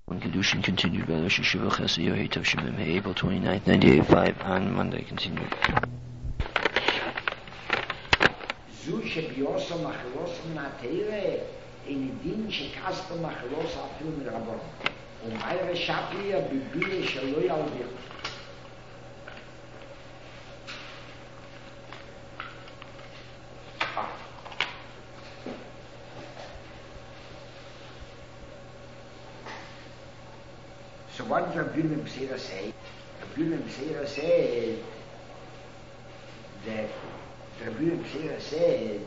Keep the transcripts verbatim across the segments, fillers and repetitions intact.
When Kedushin continued by Rosh Hashiva Chesed Yohei Tavshim Hey, April twenty-ninth, ninety-eight point five, on Monday continued. Zu shebioso machilos min ha-teire in din shekaspo machilos afil min rabon umayre shapli abibile shelo yalvich. So what did Rabbi Yehuda B'Seira say? Rabbi Yehuda B'Seira said that Rabbi Yehuda B'Seira said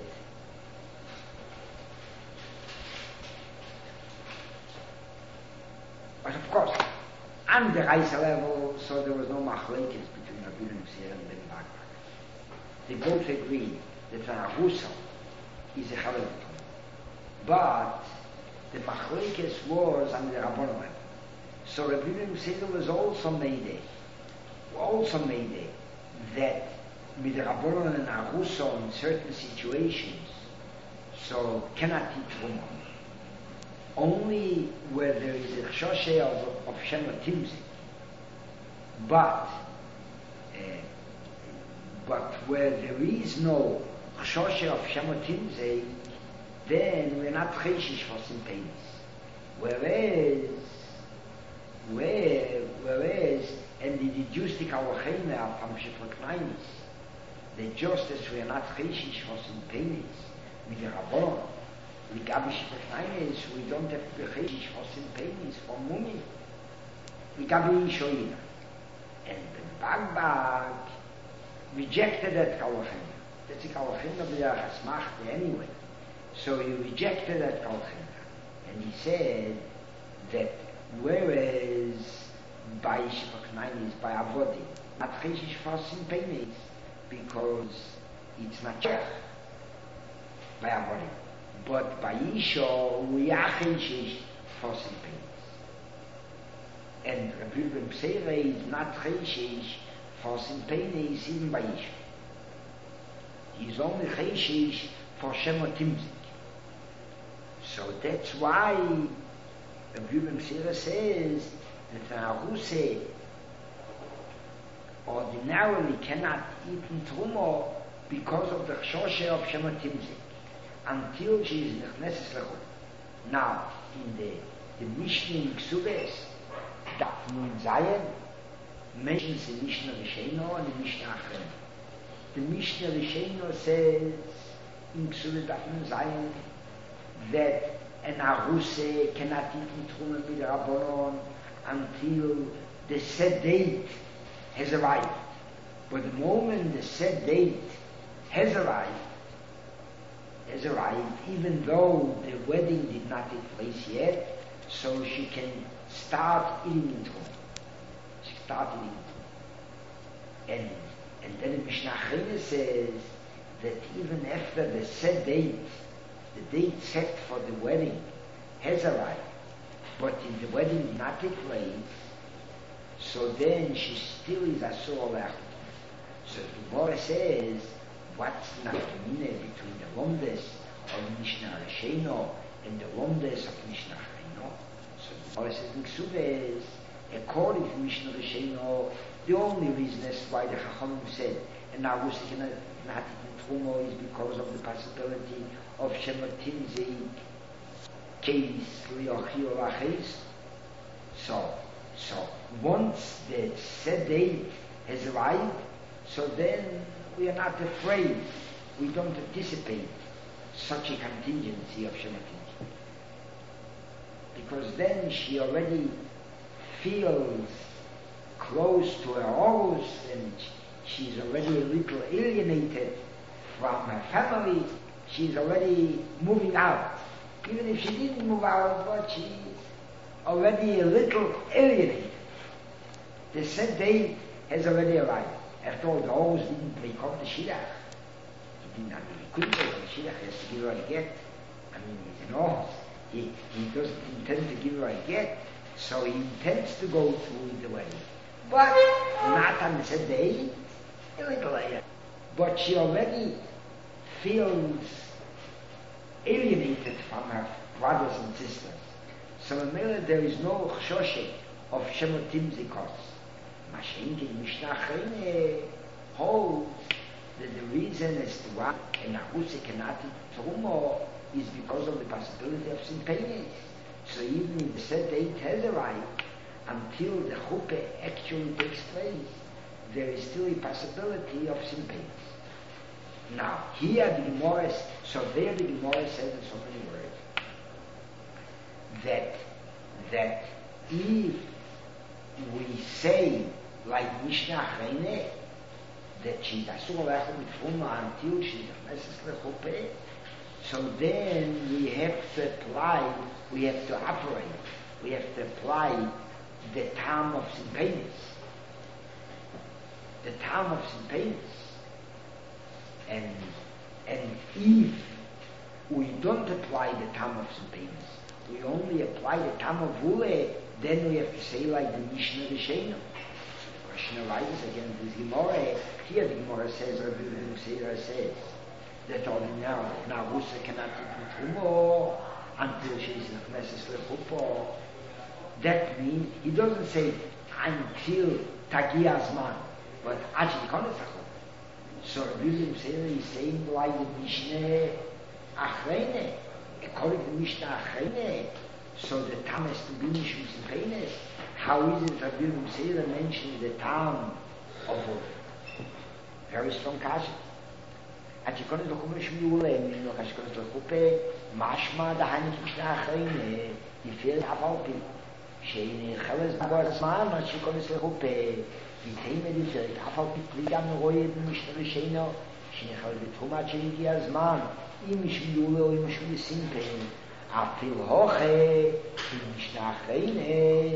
but of course on the Reisa level, so there was no machlekes between Rabbi Yehuda B'Seira and Ben Bakbak. They both agreed that an Arusa is a Chalel, but the machlekes was on the Rabban level. So Rabbi Yehuda B'Seira was also made it, also made it that with the Rabbanon and Arusa in certain situations, so cannot eat Truma. Only where there is a chshoshe of, of Shema Timzik. But, uh, but where there is no chshoshe of Shema Timzik, then we're not cheshish for simpenis. Whereas Where, whereas, and they deduced the Kawachena from Shefaknainis, that just as we are not Cheshish for Simpenis, with the Rabbon, with Gabi Shefaknainis, we don't have to be Cheshish for Simpenis, for Mumi, with Gabi Shoina. And the Bagbag rejected that Kawachena. That's the Kawachena with the Hasmachte anyway. So he rejected that Kawachena. And he said that whereas by Shivaknainis, by Avodi, not Cheshish for Simpenis, because it's not Chech by Avodi. But by Isha, we are Cheshish for Simpenis. And Rabbi Yehuda B'Seira is not Cheshish for Simpenis even by Isha. He's only Cheshish for Shema Timzik. So that's why Rabbi Yehuda B'Seira says that an Aruse ordinarily cannot eat in Truma because of the chshoshe of Shema Timzik until she is nechneses lechut. Now, in the, the Mishnah in Ksubes, Daf Nun Zayin mentions the Mishnah Risheno and the Mishnah Achren. The Mishnah Risheno says in Ksubes Daf Nun Zayin that an Aruse cannot eat in Truma with Rabbanon until the set date has arrived. But the moment the set date has arrived, has arrived, even though the wedding did not take place yet, so she can start eating in Truma. She start eating in Truma. And, and then the Mishnah Achrona says that even after the set date, the date set for the wedding has arrived, but if the wedding did not take place, so then she still is asur lechut. So the Gemara says, what's nafkamina between the Lomdes of Mishnah Risheno and the Lomdes of Mishnah Achrona? So the Gemara says in Ksubes, according to Mishnah Risheno, the only reason as why the Chachamim said, and now we say not in Truma is because of the possibility of Shema Timzik case liachi or laches. So, so once the set date has arrived, so then we are not afraid. We don't anticipate such a contingency of Shema Timzik, because then she already feels close to her horus, and she's already a little alienated from her family. She's already moving out. Even if she didn't move out, but she's already a little alienated. The set date has already arrived. After all, the horse didn't break off the shidduch. He didn't, I mean, he couldn't break off the shidduch. He has to give her a get. I mean, he's an horse. He, he doesn't intend to give her a get, so he intends to go through the wedding. But not on the set date, a little later. But she already feels alienated from her brothers and sisters. So there is no chshoshe of shemotim zikos. Mashenki Mishnah Chayne holds that the reason as to why an Ahuse cannot eat Trumo is because of the possibility of Simpenis. So even if the set date has arrived, until the Chuppah actually takes place, there is still a possibility of Simpenis. Now, here the Gemara, so there the Gemara says in so many words, that, that if we say, like Mishnah Chayne, that she doesn't like with Truma until she does the Chuppah, so then we have to apply, we have to operate, we have to apply the time of Simpenis. The time of Simpenis. And, and if we don't apply the time of Simpenis, we only apply the time of Vule, then we have to say like the Mishnah Rishenu. The question arises again this Gemara. Here the Gemara says, Rabbi Yehuda says, that ordinarily Narusa cannot eat Trumo until she is in Knesset Lechupo. That means he doesn't say until Tagia Zman, but actually Konet Lechupo. So Rabbi Yehuda is saying like the Mishnah Achrene, according to Mishnah Achrene. So the time has to be Mishum Simpenis. How is it Rabbi Yehuda mentions the time of a very strong kasha? At you can't look at Shmule, and look at Shkupe, Mashma, the Hanik Mishnah Achrene, he feels Havalpi. Shane Cheles Bagasman, and she can't look at the Tame Edith, Havalpi, Pligam, Roy, Mishnah Risheno, she has too much in the Azman, Imishmule, Imishmule Simpen. Afil hoche, Mishnah Chayne,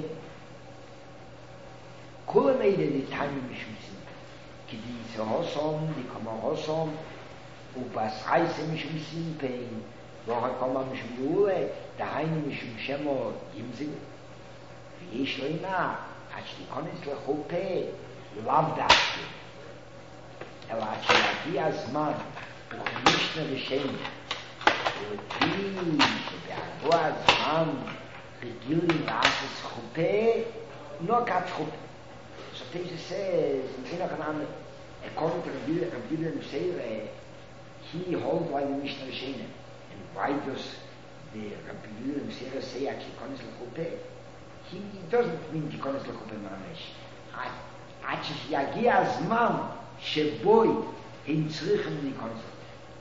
Kula made the time Mishmusim. Kidi Hosom, the Kama Hosom, Upas Reise Mishmusim Pain, Roha Kama Mishmule, the Haine Mishum Shemo, Yimzig, Vieshlina, Achli Konis Lechope, Lavdaki, Elachilati Azman, Mishnah Rishenu. שבערבו הזמן רגילים לעשות חופה, לא קט חופה. So Teisha says, in Enoch according to Rabbi Yehuda Nusayre, he holds like the Mishnah Rishena. And why does the Rabbi Yehuda Nusayre say actually Konis L'chuppe? He doesn't mean Konis L'chuppe Maramesh. Actually, יגיע הזמן שבוי הם צריכים להיכנס לחופה.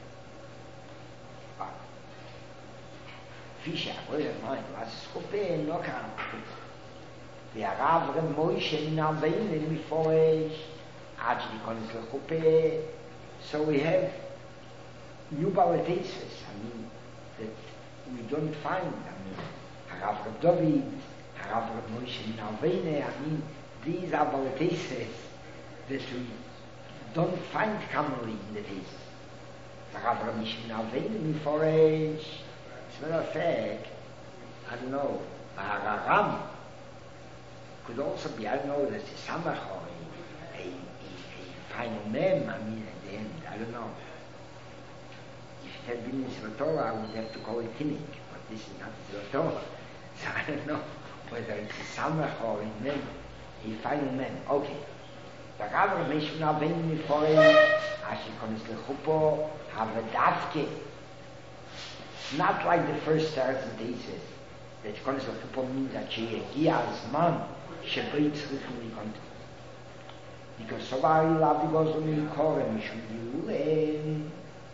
כפי שהגוי הזמן, אז חופה לא כאן. והרב רמוישה מן הבאים מפורש, עד שניכנס לחופה. So we have new balatases, I mean, that we don't find, I mean, הרב רב דוד, הרב רמוישה מן הבאים, I mean, these are balatases that we don't find commonly in the thesis. הרב רמוישה מן הבאים מפורש, as a matter of fact, I don't know, Hararam could also be, I don't know, that's a Samach or a, a, a, a final mem, I mean, at the end, I don't know. If it had been in Zvatorah, I would have to call it Tinnik, but this is not Zvatorah, so I don't know whether it's a Samach or a mem, a final mem. Okay. The Rav Meshun Aveni Miforim, Ashi Konis Lechupo, Havadavke. Not like the first thousand thesis, that Konis Lechupo means that she Yegia Azman, Shebeit Tzrichim Likonto. Because Sovari Lavi goes on in Korem, Mishum Yule.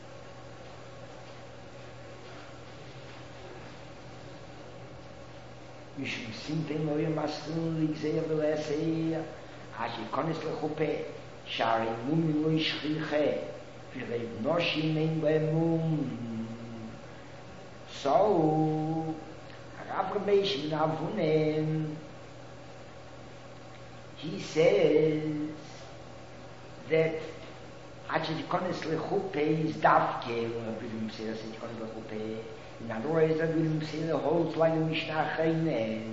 Mishum Simpen Loya Maslun Ligzei Avelesei, Ashi Konis Lechupe, Shari Mum Lo Yishriche, Virei Noshi Mein Be'emum. So, Rav Ramesh Min Avunem, he says that actually Konis Lechupe is Davke, when Rabbi Yehuda says Konis Lechupe. In other words, Rabbi Yehuda holds like the Mishnah Chayne.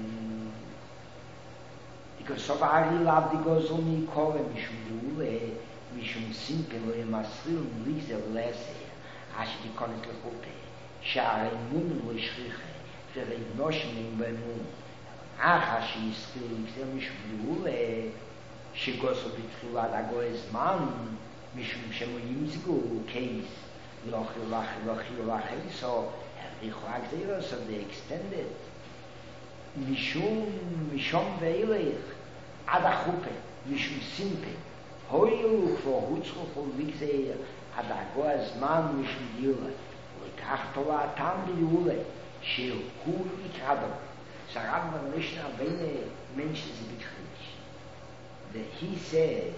Because Sovari Lavdi goes on in Korem, Mishum Yule, Mishum Simpe, Lo Yemasril, Lize Vlese, actually Konis Lechupe. שערי מון לא ישריחה, der Ignoschen in Benu, ach, she's still Mishmule, she goes to Bitchula, da goes man, Mishum Shemoyimzigu, case, Loch, Loch, Loch, Loch, so, the Chagzero, so they extended. Mishum, Mishum Veilech, Ada Chupe, Mishum Simpe, Hoyu, for Hutzro, for Wigze, Ada goes man, Mishum Dila, Lekachtola, Tam Biule, She Hul Ikadam. Sarabba Mishnah Bene mentions a bit that he says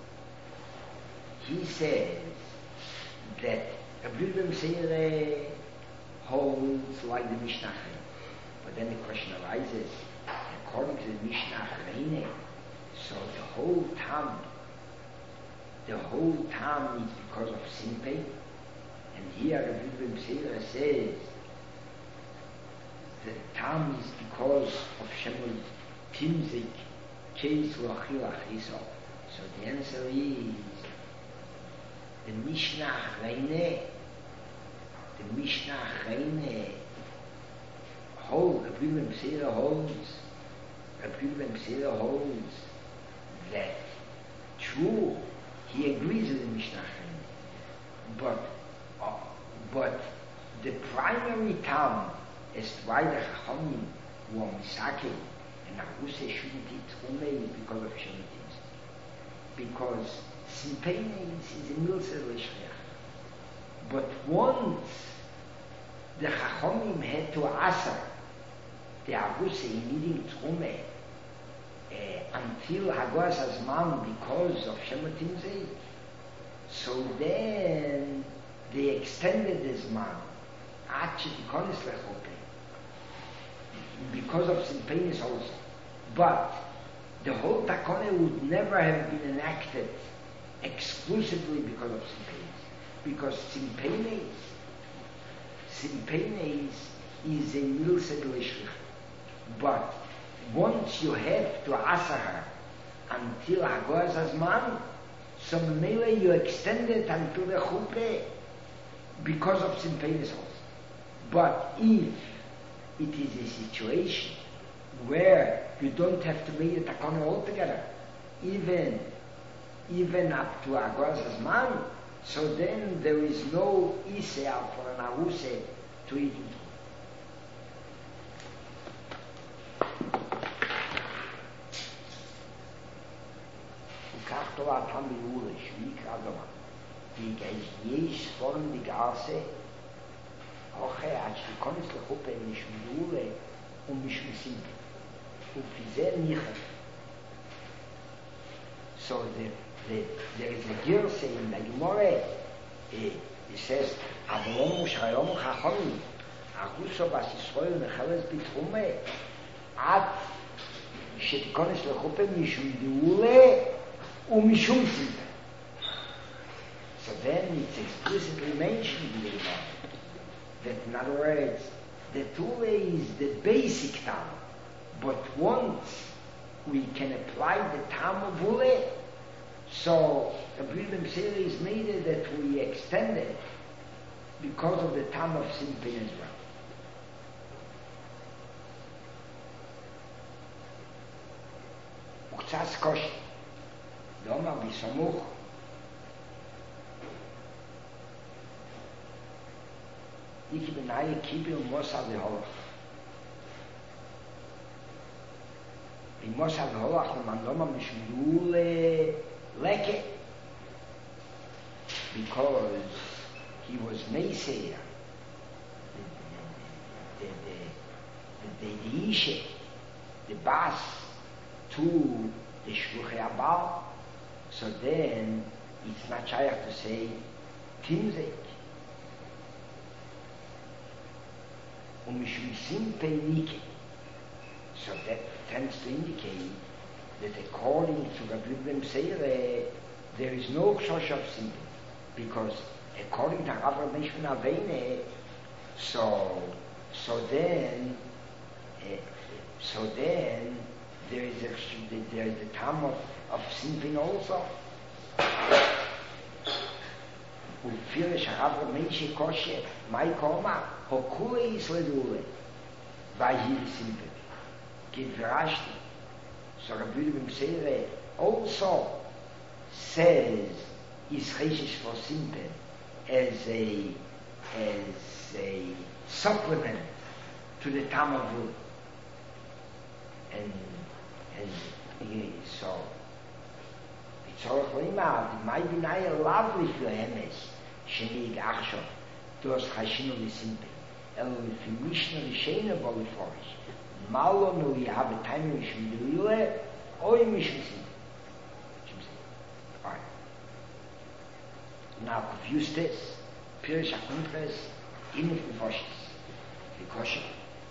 he says that Abdullah Seire holds like the Mishnah. But then the question arises, according to the Mishnah Reine, so the whole tam the whole tam is because of Simpe, and here Abdullah Seire says the tam is because of Shemul Timzik Case Lachil Achiso. So the answer is the Mishnah Reine, the Mishnah Reine hold, Rabbi B'Sira holds, Rabbi B'Sira holds that true, he agrees with the Mishnah Reine, but uh, but the primary tam as to why the Chachamim were Misake and Ahuse shouldn't eat Chume is because of Shemitim. Because Simpein is a Milser L'Shriach. But once the Chachamim had to answer the Ahuse in eating Chume uh, until Hagos Azman because of Shemitim Zeh, so then they extended the Zman because of Simpenis also. But the whole Takone would never have been enacted exclusively because of Simpenis. Because Simpenis, Simpenis is a Milsed Lishlich. But once you have to answer her until Hagoaz Azman, so Mele you extend it until the Chuppeh because of Simpenis also. But if it is a situation where you don't have to make the takana altogether, even even up to Agos Azman, so then there is no Isea for an Ahuse to eat it. Ukachtola Tambi Ule, Shvik Adoma, die Geist form die Gase, Oche, als die Konnes lechuppe nicht mit Ule und nicht mit Simpe. Und für sehr nicht. So the, the, there is a Girse in the Gemore. It says, Avalom Ushayom Chachom, Achuso Bas Yisroel Mecheles Bitchume, Ad שתיכונס לחופה משום דאולה ומשום סיבה. So then it's explicitly mentioned in the Gemara that in other words, the Tule is the basic tam, but once we can apply the tam of Ule, so the Brilliant series made it that we extend it because of the tam of Simpin as well. Uktsas kosh, doma bisamuch, ich bin eine Kippe und Mossad Holach. In Mossad Holach und man doma mich Lule Leke, because he was Messiah, the the the the the Ishe, the Bas to the Shluchei Abal. So then it's not shaykh to say Timzek. Um mishum simpe nike. So that tends to indicate that according to Rabbi Ben Seire, there is no kshosh of simpe, because according to Rav Mishman Avene, so so then uh, so then there is a there is the time of of simping also. Ufire sharav menshi koshe mai koma hokule is ledule by his simple. Geht verrascht. So Rabbi Bim Seire also says is Reshish for simple as a as a supplement to the Tamavud. And and so it's all it might be not lovely for him as Shenig Achshav, those Hashinu the simple. And if you wish to shine about it for us, Malo no we have a time we should do it, or we should see. Alright. Now, confused this, Pirish Akuntres, even if we force this, we caution.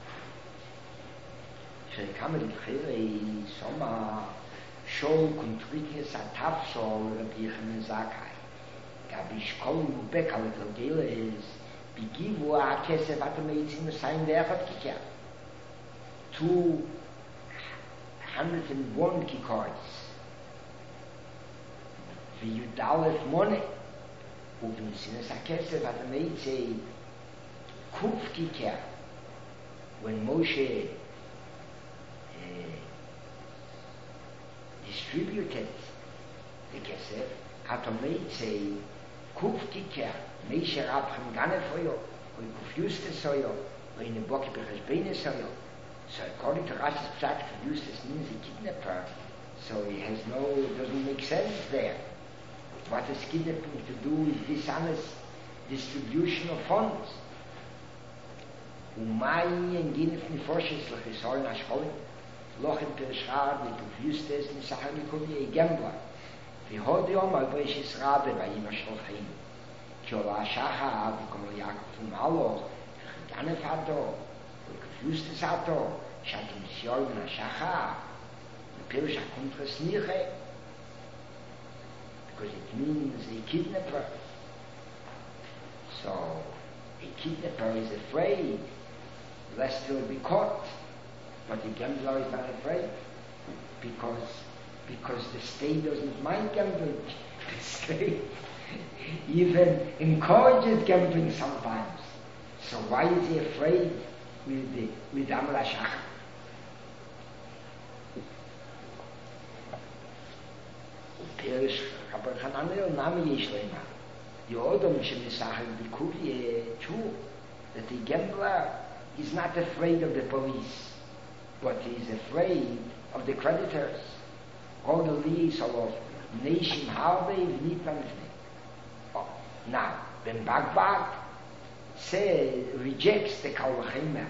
כשקם לבחירי סומה שול קונטריקס הטפסול רבי יחנן זכאי גביש כל מובק על הגלגלס בגיבו הכסף אתם מייצים לסיים ואחד כיכר two hundred and one כיכורס ויודלף מונה ובנסינס הכסף אתם מייצים קוף כיכר when Moshe distributed the kesef, had to make say, kuf kiker, meisher abchem gane foyo, or confused the soyo, or in the boki bechashbene soyo. So according to Rashi's pshat, confused means a kidnapper, so it has no, it doesn't make sense there. What is kidnapping to do with dishonest distribution of funds? Umay and ginef nifoshes l'chisol nashkolim. Loch in Pirschad, mit Confustes, in Sachen Nikoni, a gambler. Vi hodi om al Beishis Rabe, bei ihm Ascholchim. Kiola Shacha, vi komo Jakob von Malo, Gane Fato, vi Confustes Ato, Shatim Siol na Shacha, the Pirsch Akuntres Niche, because it means a kidnapper. So, a kidnapper is afraid, lest he'll be caught. But the gambler is not afraid because because the state doesn't mind gambling. The state even encourages gambling sometimes. So why is he afraid with the with Amra Shach? Perish Rabbi Hananel Nami Yishlema. The Odom Shemisach the Kuvi too that the gambler is not afraid of the police. But he is afraid of the creditors. All the lease of nation harbe niet oh. Now, when Bagbag says rejects the Kalvachima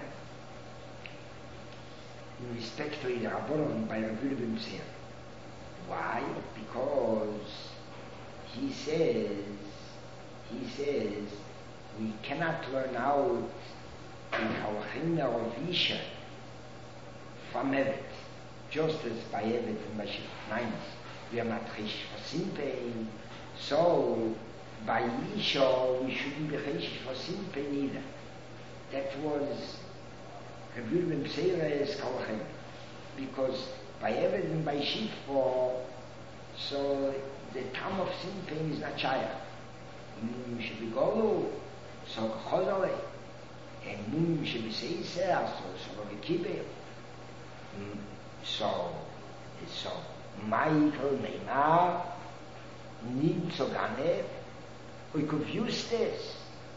in respect to the Rabbanon by Rabbi Bim Seir. Why? Because he says he says we cannot learn out the Kalvachima of Isha from Evet, just as by Evet in Mashif nine, we are not Chish for sin pain, so by Isha we shouldn't be Chish for sin pain either. That was Rabbi Bim Seire's Kalachem, because by Evet and by Shifo, so the time of sin pain is not Shaya. Munim should be Golu, so Chozale, and Munim should be Seiseh, so so Kibbeh. Mm, so, so, Michael Neymar, nicht so gerne, we confused this.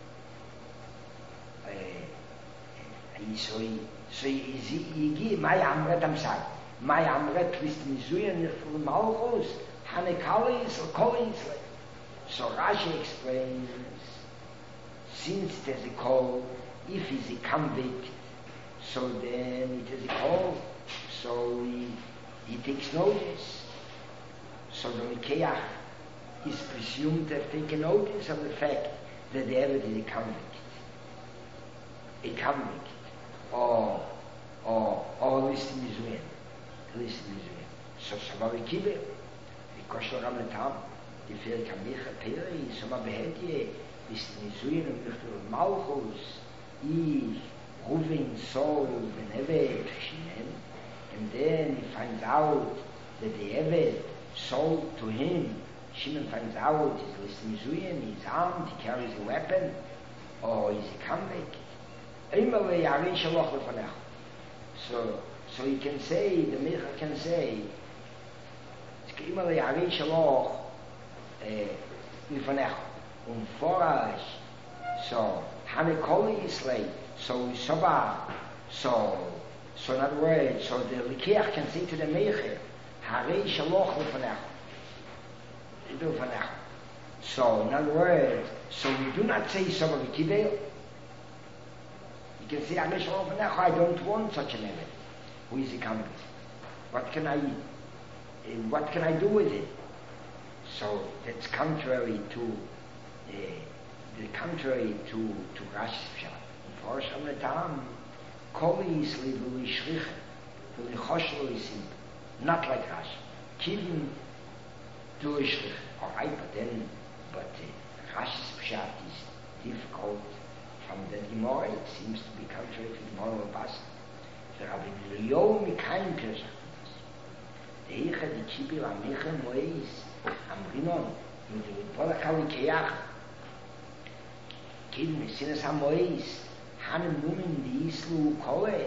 So, so, Igi, my Amret am Sag, my Amret ist Misuya nicht von Malchus, Hane Kalis or Collins. So Rashi explains, since there's a call, if he's a convict, so then it is a call. So he, he takes notice. So the Mikeach is presumed to have taken notice of the fact that they ever did a convict. A convict. Or, or, or listen Mizuyen. Listen Mizuyen. So Sabari Kibe, the Koshel Ramatam, the Fer Kamicha Peri, Soma Behedye, listen Mizuyen, and Michtel Malchus, I, Ruven, Sol, Beneve, Shinen. And then he finds out that the Eved sold to him. Shimon finds out he's listening to him, he's armed, he carries a weapon, or he's a convict. So, so you can say, the Meicher can say, es gibt immer die Arische Loch, äh, Mifanecho. Und vorher, so, Hane Koli Islay, so, Soba, so, so in other words, so the Likiach can say to the Meicher, Arische Loch Mifanecho. Mifanecho. So, in other words, so we do not say Soba Vikibel. You can say, Arische Loch Mifanecho, I don't want such an event. Who is he coming? What can I eat? And what can I do with it? So that's contrary to uh, the contrary to to Rashi's pshat. For some time, Koli is li shrich, li choshlo is not like Rashi. Kivin to shrich. All right, but then, but uh, Rashi's pshat is difficult from the Gemara. It seems to be contrary to the Gemara of Basa. Der Rabbi Leo Mikaim Pesach. Der Eicha die Kibir am Eicha Mois am Rinon in der Polakali Keach. Kibir Messinas am Mois Hanem Numen die Islu Kole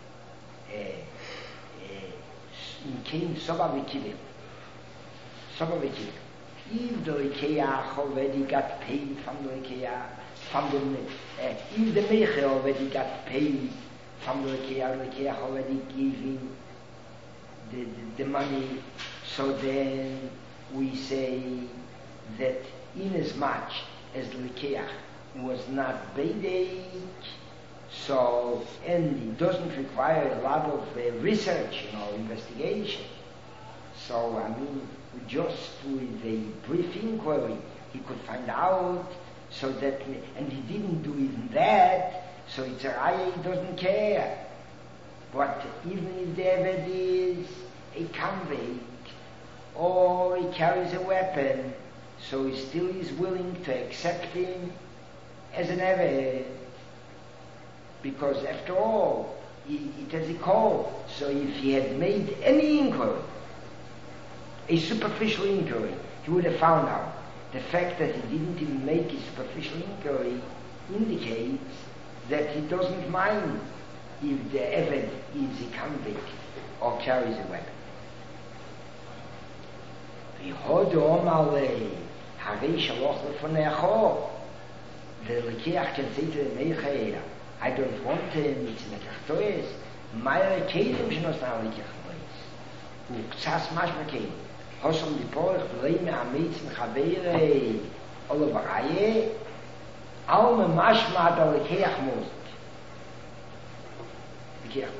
in Kim Soba Vikibir. Soba Vikibir. If the Keach already got paid from the Keach, from the if the Meicha already got paid from the Lekeach, Lekeach already giving the, the, the money, so then we say that in as much as Lekeach was not Beidek, so, and it doesn't require a lot of uh, research, you know, investigation. So, I mean, just with a brief inquiry, he could find out, so that, and he didn't do even that, so it's a raya, he doesn't care. But even if the Eved is a convict or he carries a weapon, so he still is willing to accept him as an Eved. Because after all, he, it has a call. So if he had made any inquiry, a superficial inquiry, he would have found out. The fact that he didn't even make a superficial inquiry indicates that he doesn't mind if the Eved is a convict or carries a weapon. The Lekeach can say to the Meicher, I don't want him, it's Nekachtoes, Meyer Kelim Shnos Na Lekeach Mois. Uktsas Mashma Kelim. Hosom Diporach Vleime Amitz Mechavere Olavaraye Alme Mashma Da Lekeach Mois. Lekeach Mois.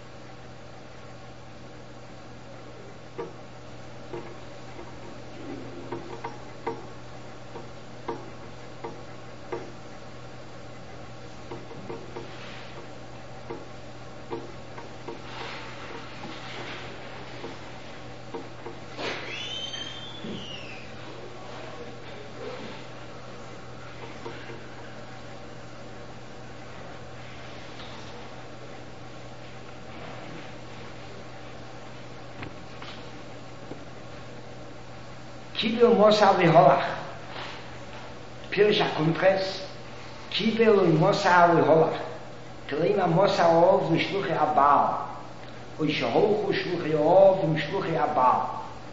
Kibel Mosa Viholach. Pirish HaKuntres. Kibel Mosa Viholach. Kleima Mosa Ov V'shluchi Abal. U'shahochu Shluchi Ov V'shluchi Abal.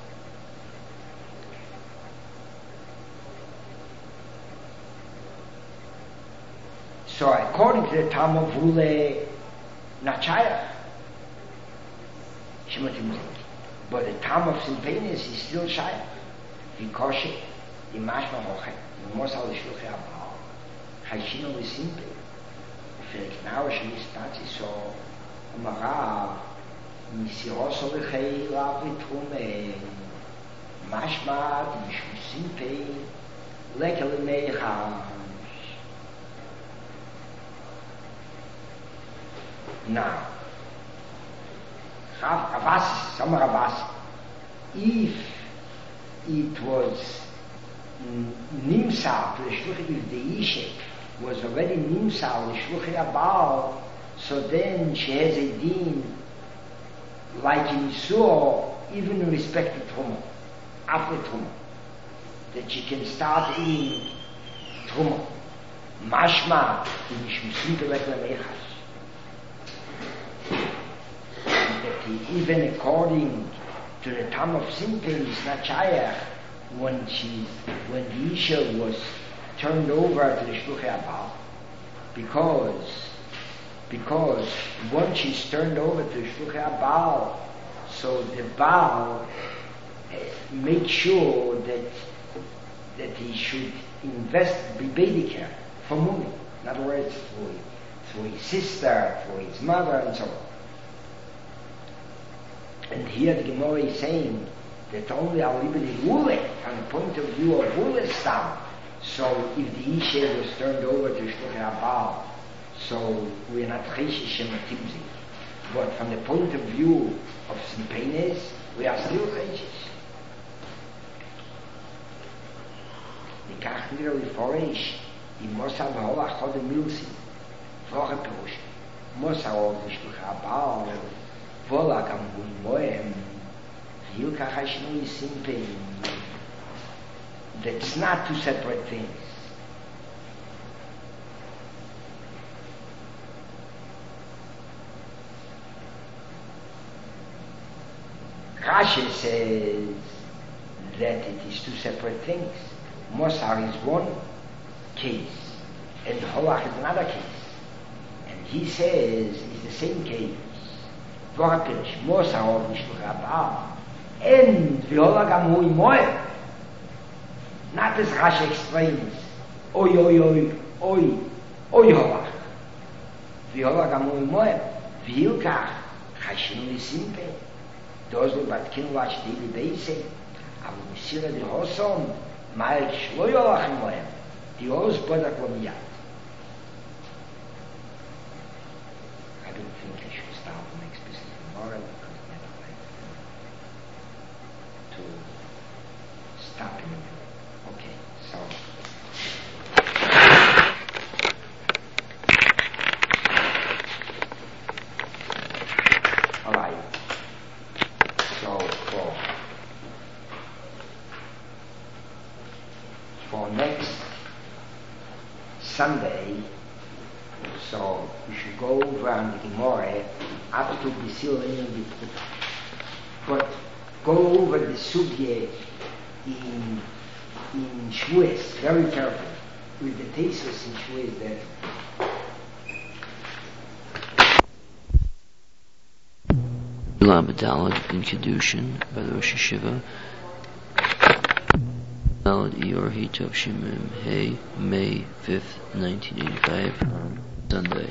So according to the Talmud Vule Nachayach. Shematim. But the Talmud of Simpenis is still Shayach. Because the Mashma Hoche, the Mosal Shluchi Abal, Hashino is simple. Vielleicht now she is Tatsi so, Umarav, Misiroso Lechei Lavitrume, Mashma, the Mishum Simpe, Lekel Meichash. Now, Avas, Samar Avas, if it was Nimsa, the Shluchi, if the Ishek was already Nimsa, the Shluchi Abal, so then she has a deen like in Sur, even in respect to Truma, after Truma, that she can start eating Truma. Mashma, the Mishmusim Pelek Lamechas. even according to the time of Simpen is not Shayach when she, when the Isha was turned over to the Shluchei Abal, because because once she's turned over to the Shluchei Abal, so the Baal uh, make sure that that he should invest bibedika for money. In other words, for, for his sister, for his mother, and so on. And here the Gemara is saying that only our liberty Wule, from the point of view of Wule Stam, so if the Isha was turned over to Shluchei Abal, so we're not Cheshish and Matimzik. But from the point of view of Simpenes, we are still Cheshish. ניקח נראה לפורש עם מוסר והולך חוד המילסים פרוח הפירוש מוסר עוד לשלוחה הבאה וולה גם הוא מוהם ויהיו ככה שינוי סימפלים. That's not two separate things. Rashi says that it is two separate things. Mosar is one case, and Holach is another case. And he says it's the same case. Vorapirish, Mosar of Mishluch Abba, and Viola Gamui Moe. Not as Rashi explains, Oy, oy, oy, oy, oy Holach. Viola Gamui Moe, Vilkach, Hashinu Simpe, those who but can watch daily basis, aber Messira de Hosom, Mal Shloyolach Moem, die Os Bodak Lomiyat. I don't think I should start the next business tomorrow because I never like to stop in the middle. Okay, so. All right. So for for next Sunday, so we should go over on the Gemara up to Bisil and but go over the Sugye in in Shvuos very carefully with the thesis in Shvuos that Labadalad in Kedushin by the Rosh Hashiva. Dalad Eor Hitov Shimim Hey, May fifth, nineteen eighty-five, Sunday.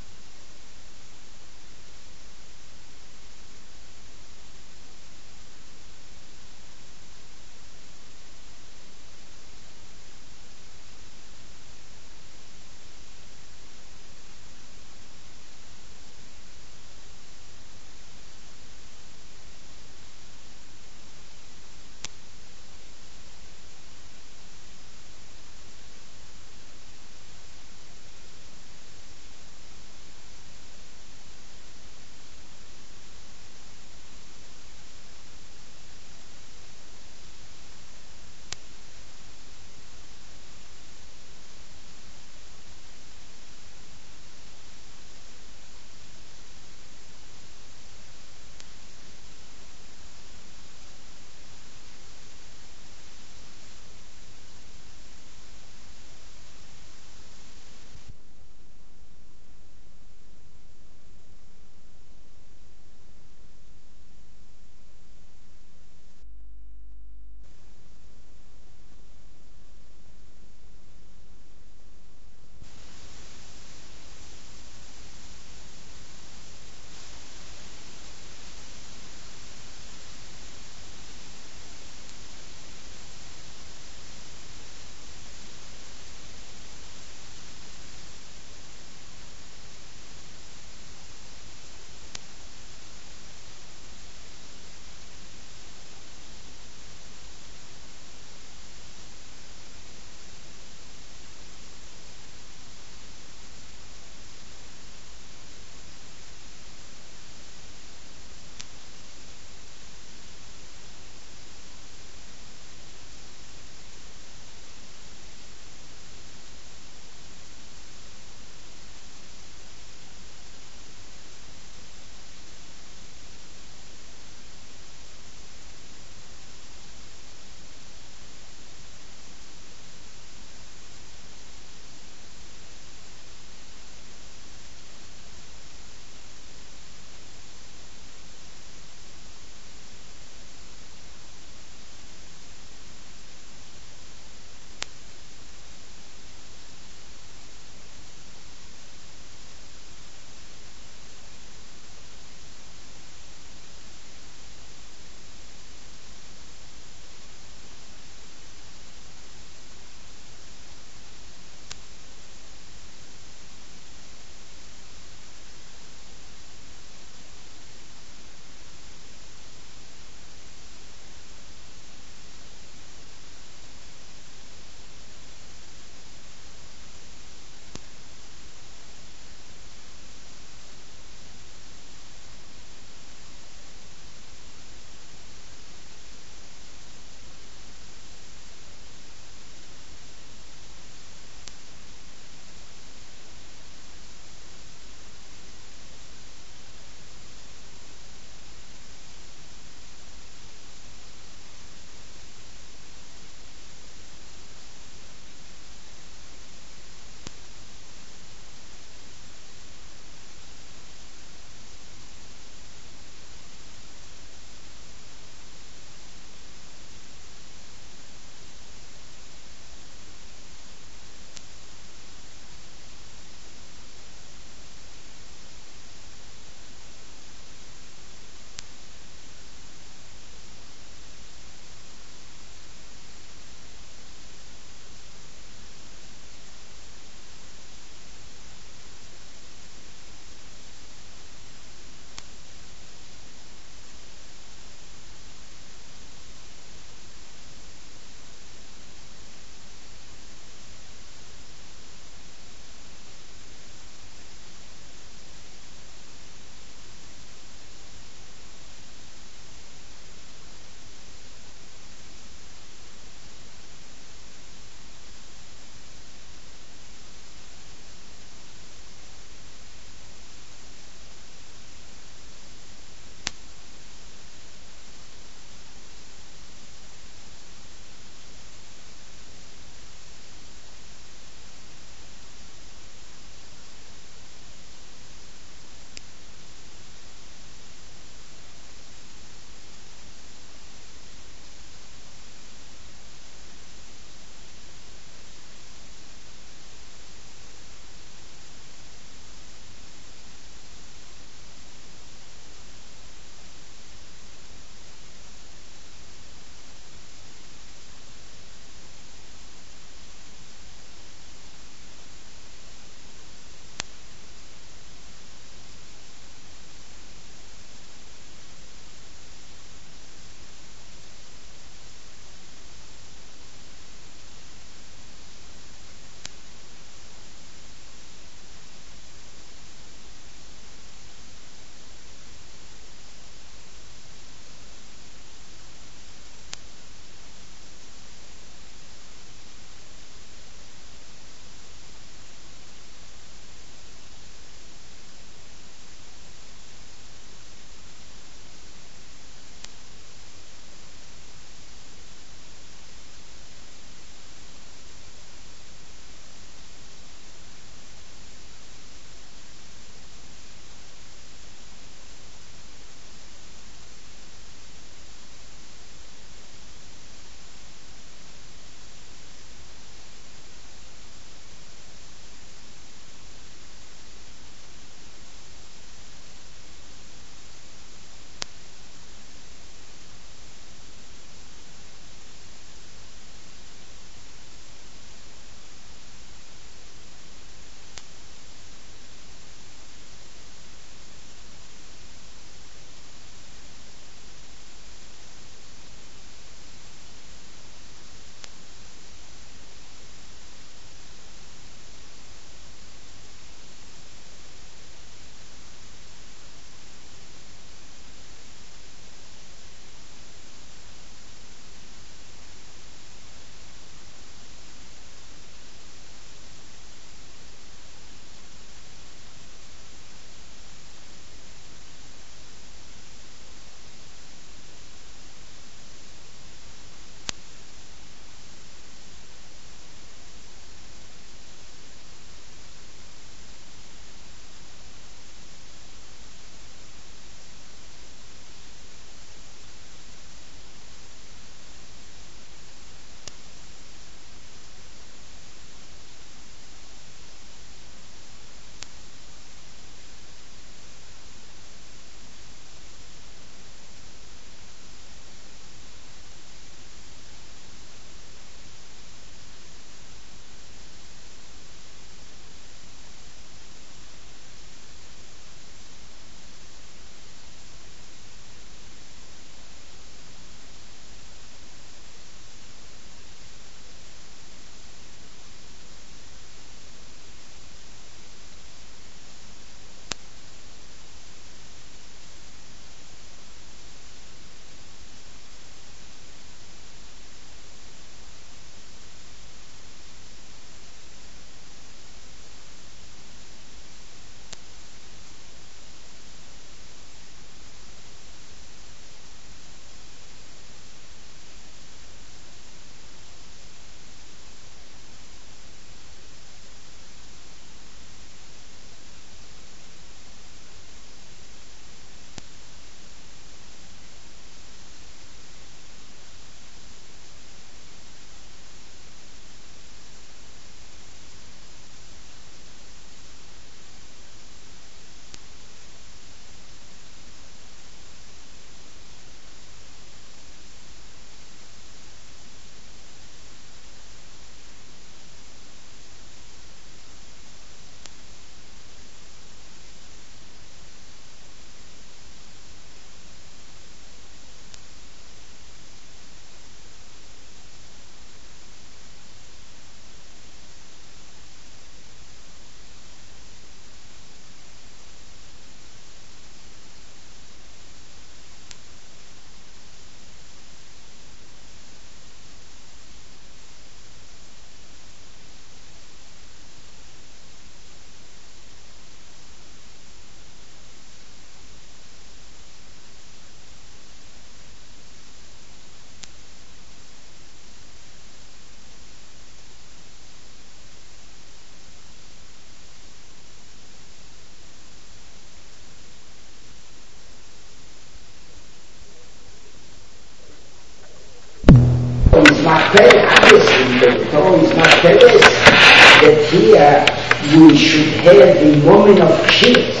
because the Torah is not telling us that here we should have the moment of Chivas.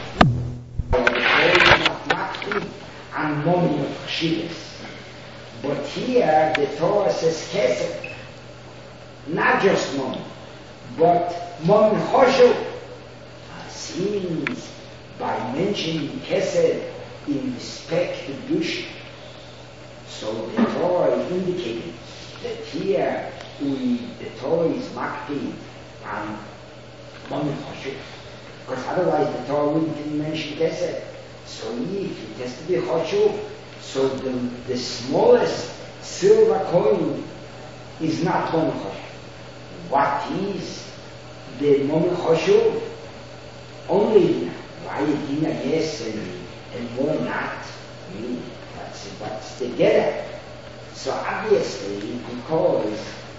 And moment of Chivas. But here the Torah says Kesed, not just moment, but moment Choshev. Since by mentioning Kesed in respect to Kedusha, so the Torah is indicating that here we, the Torah is makpid and moment Choshev, because otherwise the Torah wouldn't mention Kesed. So if it has to be Choshev, so the, the smallest silver coin is not moment Choshev. What is the moment Choshev? Only dinner. Why dinner yes and, and more not? I mean, that's what's together. So obviously, because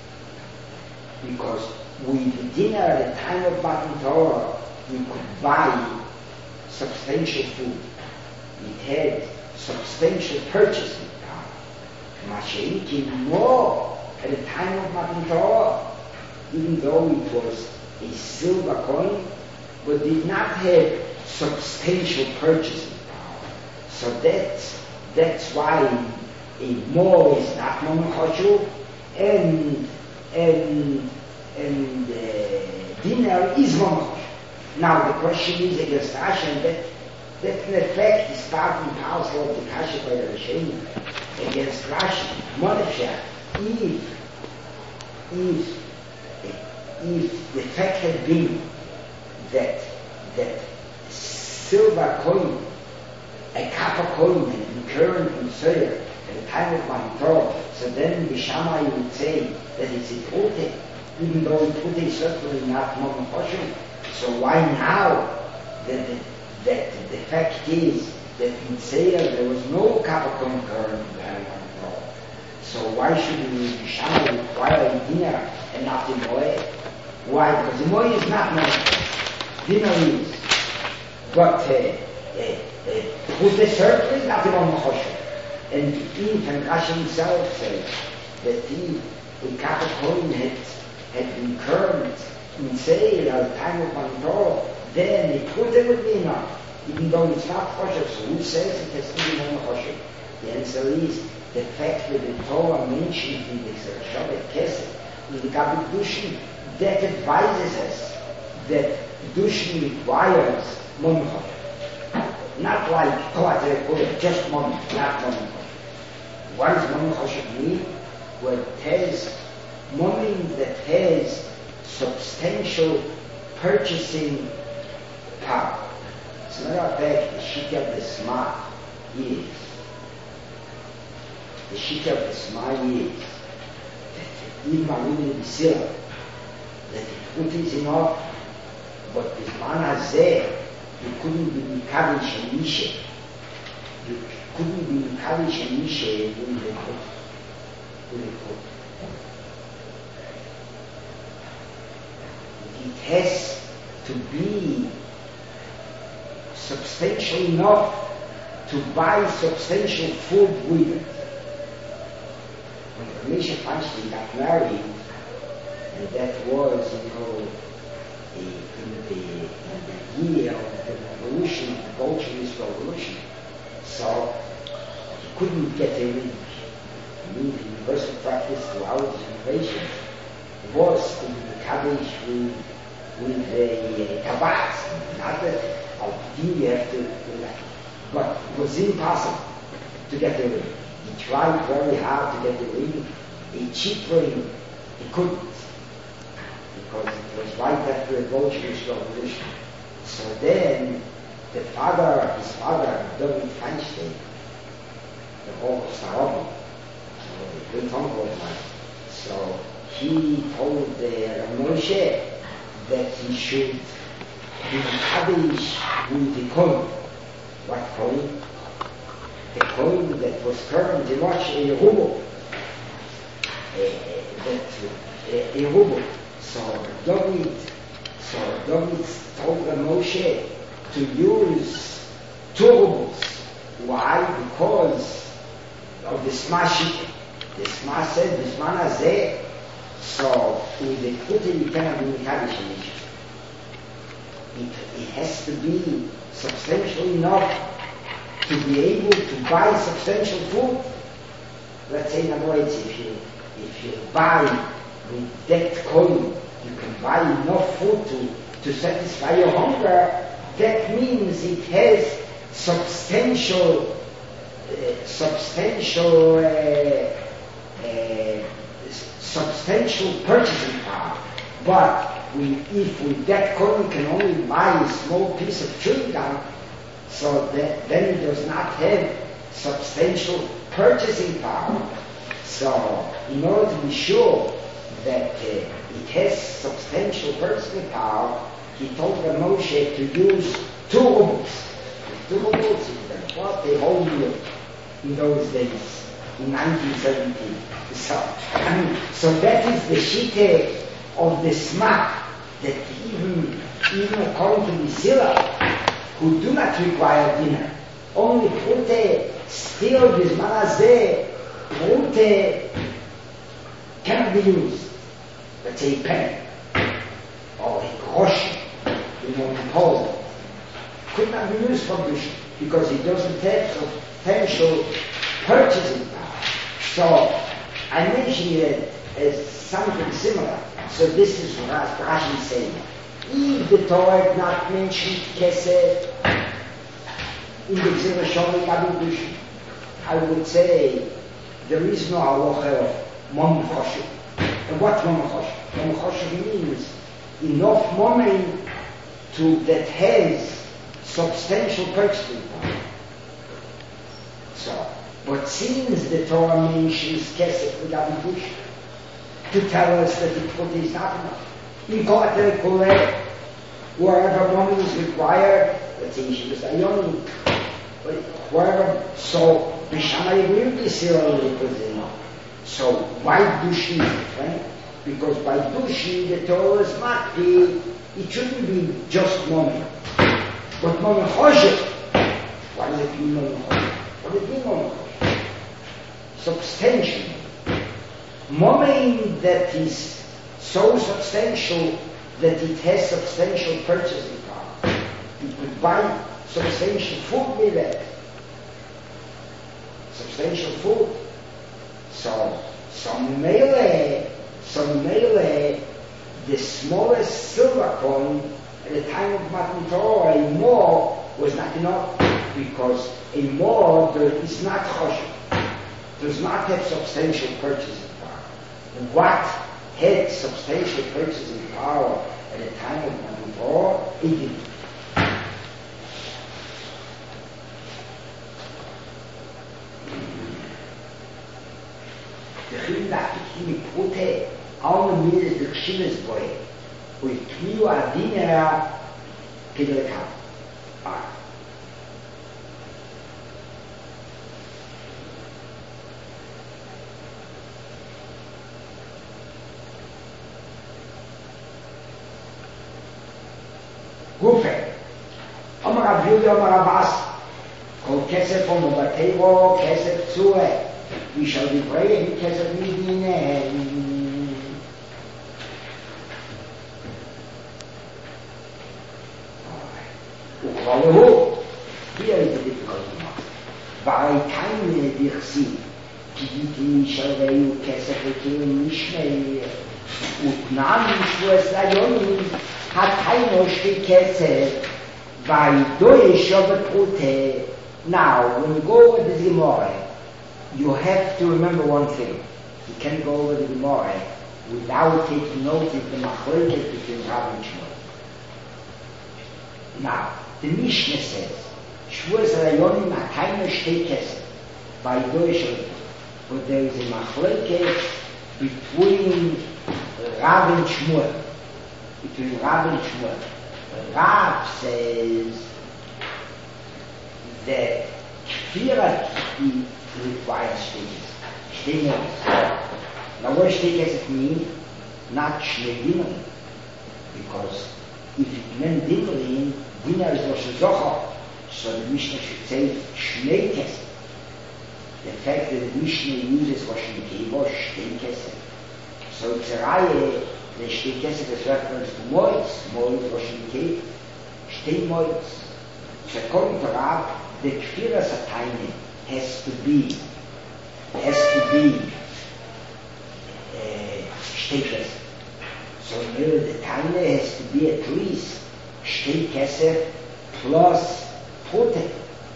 because with dinner at the time of Matan Torah, you could buy substantial food. It had substantial purchasing power. Masha'iki more at the time of Matan Torah, even though it was a silver coin, but did not have substantial purchasing power. So that's that's why a more is not moment Choshev, and and and uh, dinner is moment Choshev. Now the question is against Rashi, and that that in effect is part and parcel of the Kasha by the Rishonim against Rashi. Monefsha, if if if the fact had been that that silver coin, a copper coin had been current in soil at the time of Matan Torah, so then the Shammai would say that it's a Pute, even though a Pute is certainly not moment Choshev. So why now that the, that the fact is that in Seir there was no copper coin current in the time of Matan Torah? So why should the Shammai require a dinner and not the Moed? Why? Because the Moed is not moment. Dinner is, but uh, uh, uh, Pute certainly is not the moment Choshev. And if, and Rashi himself says that if the copper coin had, had been current in sale at the time of Matan Torah, then the Pute would be enough, even though it's not Choshev. So who says it has to be moment Choshev? The answer is the fact that the Torah mentioned in the Shabbat Kesed, in the Gabi Kedushin, that advises us that Kedushin requires moment Choshev. Not like, oh, I just moment, not moment Choshev. What does moment Choshev mean? Well, it has moment that has substantial purchasing power. As a matter of fact, the Shita of the Sma is, the Shita of the Sma is that even Malin in the Sila, that the food is enough, but the man Hazeh, you couldn't be Mikavish and Mishe. You couldn't be Mikavish and Mishe in the food. In the food. It has to be substantial enough to buy substantial food with it. When Ramesh Feinstein got married, and that was, you know, in the, in the year of the revolution, the Bolshevik revolution, so he couldn't get a ring. I mean, the universal practice throughout the generation was to be cabbage with, with a tabas, not that you have to, but it was impossible to get the ring. He tried very hard to get the ring, a cheap ring, he couldn't, because it was right after the Bolshevik revolution. So then, the father, his father, David Feinstein, the whole Starobi, so the great uncle of mine, so he told uh, Moshe that he should be Kaddish with the coin. What coin? The coin that was current in much a ruble. Uh, that, uh, a ruble. So David, so David told Moshe to use two rubles. Why? Because of the Smashik. The Smah said, the Smah Hazeh, So, with the putting you cannot do Kaddish in it. It has to be substantial enough to be able to buy substantial food. Let's say in other words, if you if you buy with that coin, you can buy enough food to, to satisfy your hunger. That means it has substantial uh, substantial uh, uh, substantial purchasing power. But we, if with that coin you can only buy a small piece of chewing gum, so that, then it does not have substantial purchasing power. So, in order to be sure that uh, it has substantial purchasing power, he told the Moshe to use two rubles. Two rubles is what they hold you in those days, in nineteen seventeen. So, I mean, so that is the shite of the smak, that even, even according to the Sila, who do not require dinner, only prute, still bizman hazeh, prute cannot be used. Let's say a penny, or a groschen, you know, in Poland, could not be used for Dusha, because it doesn't have substantial purchasing power. So, I mention it as something similar. So this is what Rashi is saying. If the Torah had not mentioned Kesed in the Gzera Shomri Gabi, I would say there is no halacha of Mom Choshev. And what Mom Choshev? Mom Choshev means enough money to that has substantial purchasing power. So, but since the Torah mentions Kesed with Gabi, to tell us that the put is not enough. You got to collect wherever money is required, let's say Yeshivas Ayoni, wherever, so B'Shamai will be still enough. So why Dushi, right? Because by Dushi the Torah is not be, it shouldn't be just money. But money Choshev, why does it mean money Choshev? What does it mean money Choshev? Substantial. Money that is so substantial that it has substantial purchasing power. You could buy substantial food with it. Substantial food. So, some mele, some mele, the smallest silver coin at the time of Matan Torah, a more was not enough, because a more is not choshev, does not have substantial purchasing. What had substantial purchasing power at the time of Matan Torah, it didn't. The Chim dachte ich mit Brute, alle Miles der Chimesboi, und Kmiu Adinera Kedekam. Ah. Gufe. Omer Rav Yudah, Omer Rav As, kol kesef on Batero, kesef Zue, we shall be praying kesef Midine. Ukvalahu, here is the difficulty now. Varai keine dirsi, kiditi shalveu kesef ekelim nishmei, utnam nishvues layonim, hat keiner Kesef, weil durch over Pute. Now, when you go over the Gemara, you have to remember one thing. You can't go over the Gemara without taking note of the machlokes between Rav and Shmuel. Now, the Mishnah says, Shvuas Rayonim hat keiner Kesef, weil durch over Pute. But there is a machlokes between Rav and Shmuel. Between Rav and Shmuel. Rav says that Kfirah requires things. Shtei. Now what Shtei Kesef mean? Not Shnei Dinner. Because if it meant Dinner, Dinner is Rosh Zochar. So the Mishnah should say Shnei Kesef. The fact that the Mishnah uses Rosh Nekeva, Shtei Kesef. So it's a Reihe, the steht Kesef, das wird man zu Moitz, Moitz, was schon geht, steht Moitz. So according to Rab, the Kfira Satine has to be, has to be, uh, steht Kesef. So near the Taine has to be at least steht Kesef plus Pute.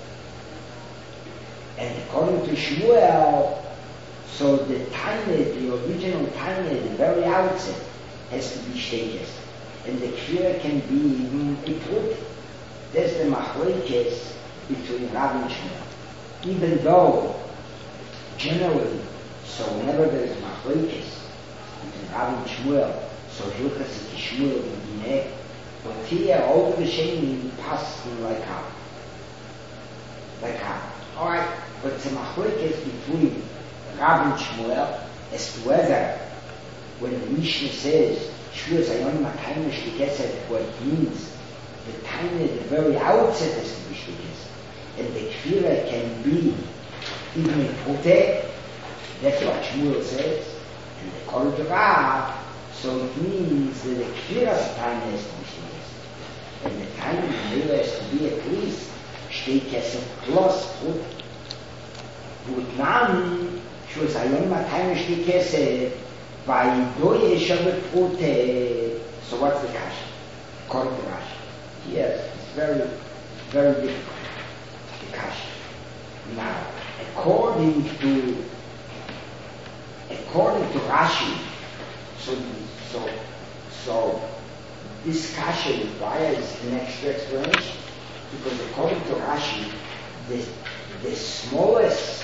And according to Shmuel, so the Taine, the original Taine, the very outset, has to be Shteikes. And the Kfira can be even a Pute. There's the Machlekes between Rav and Shmuel. Even though, generally, so whenever there's Machlekes between Rav and Shmuel, so Hilchas is Shmuel in Dineh, but here all the Shem pass like how. Like how. Alright, but the Machlekes between Rav and Shmuel as to whether when the Mishnah says Shmuel Zayon Makayim Shtikesed, what it means, the time at the very outset has to be Shtikesed, and the Kfira can be even a Pute, that's what Shmuel says, and the Kol Rav, so it means that the Kfira's time has to be Shtikesed, and the time in the middle has to be at least Shtikesed plus Pute. Putnam, Shmuel Zayon Makayim Shtikesed, Vaido Yeshavet Pute. So what's the Kasha? According to Rashi. Yes, it's very, very difficult. The Kasha. Now, according to according to Rashi, so so so this Kasha requires an extra explanation, because according to Rashi, the the smallest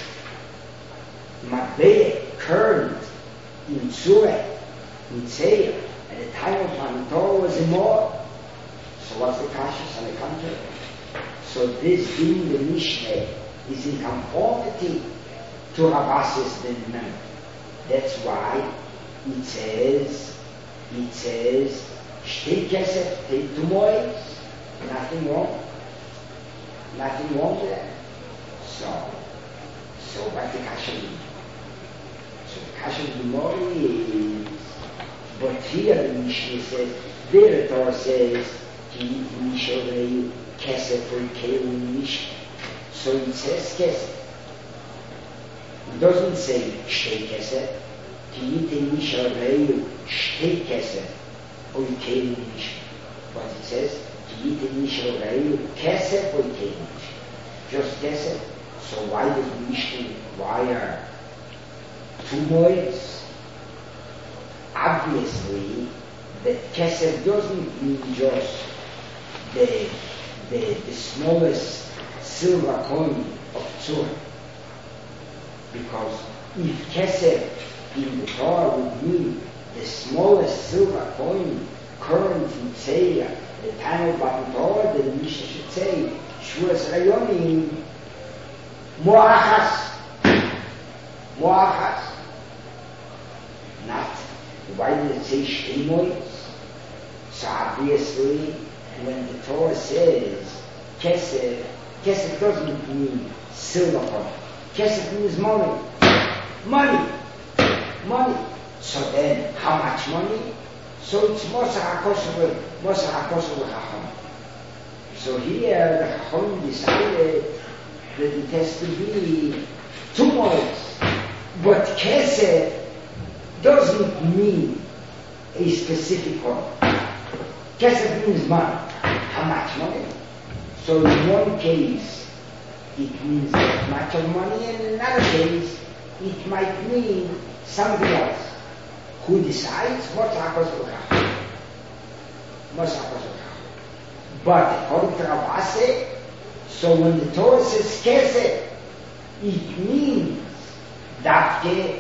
Mabeh current in Tzureh, in Tzeir, at the time of Torah was a more. So what's the Kashas on the contrary? So this being the Mishnah is in conformity to Rabbasis ben Mem. That's why it says, it says, Shtei Kesef, take two moeds, nothing wrong. Nothing wrong with that. So, so what the Kasha mean? So the Kasha of the Mori is, but here the Mishnah says, there the Torah says, Ki Misha Kesef for Keilu Mishnah. So it says Kesef. It doesn't say Shtei Kesef. Ki Yite Misha Reu Shtei Kesef for Keilu Mishnah. But it says, Ki Yite Misha Reu Kesef for Keilu Mishnah. Just Kesef. So why does Mishnah require two moeds? Obviously, that Kesef doesn't mean just the, the, the smallest silver coin of Tzur. Because if Kesef in the Torah would mean the smallest silver coin current in Tzeir, the time of Batan Torah, then the Mishnah should say, Shvuas Rayonim, Moachas. Moachas. Not. Why did it say Shteimois? So obviously, when the Torah says Kesef, Kesef doesn't mean silver coin. Kesef means money. Money. Money. So then, how much money? So it's Mosar HaKosov, Mosar HaKosov Chacham. So here, the Chacham decided that it has to be two modes. But Kesef doesn't mean a specific one. Kesef means money. How much money? So in one case, it means that much of money, and in another case, it might mean something else. Who decides? What's HaKosov? What's HaKosov? But according to Rabbasis, so when the Torah says Kesef, it means Davke,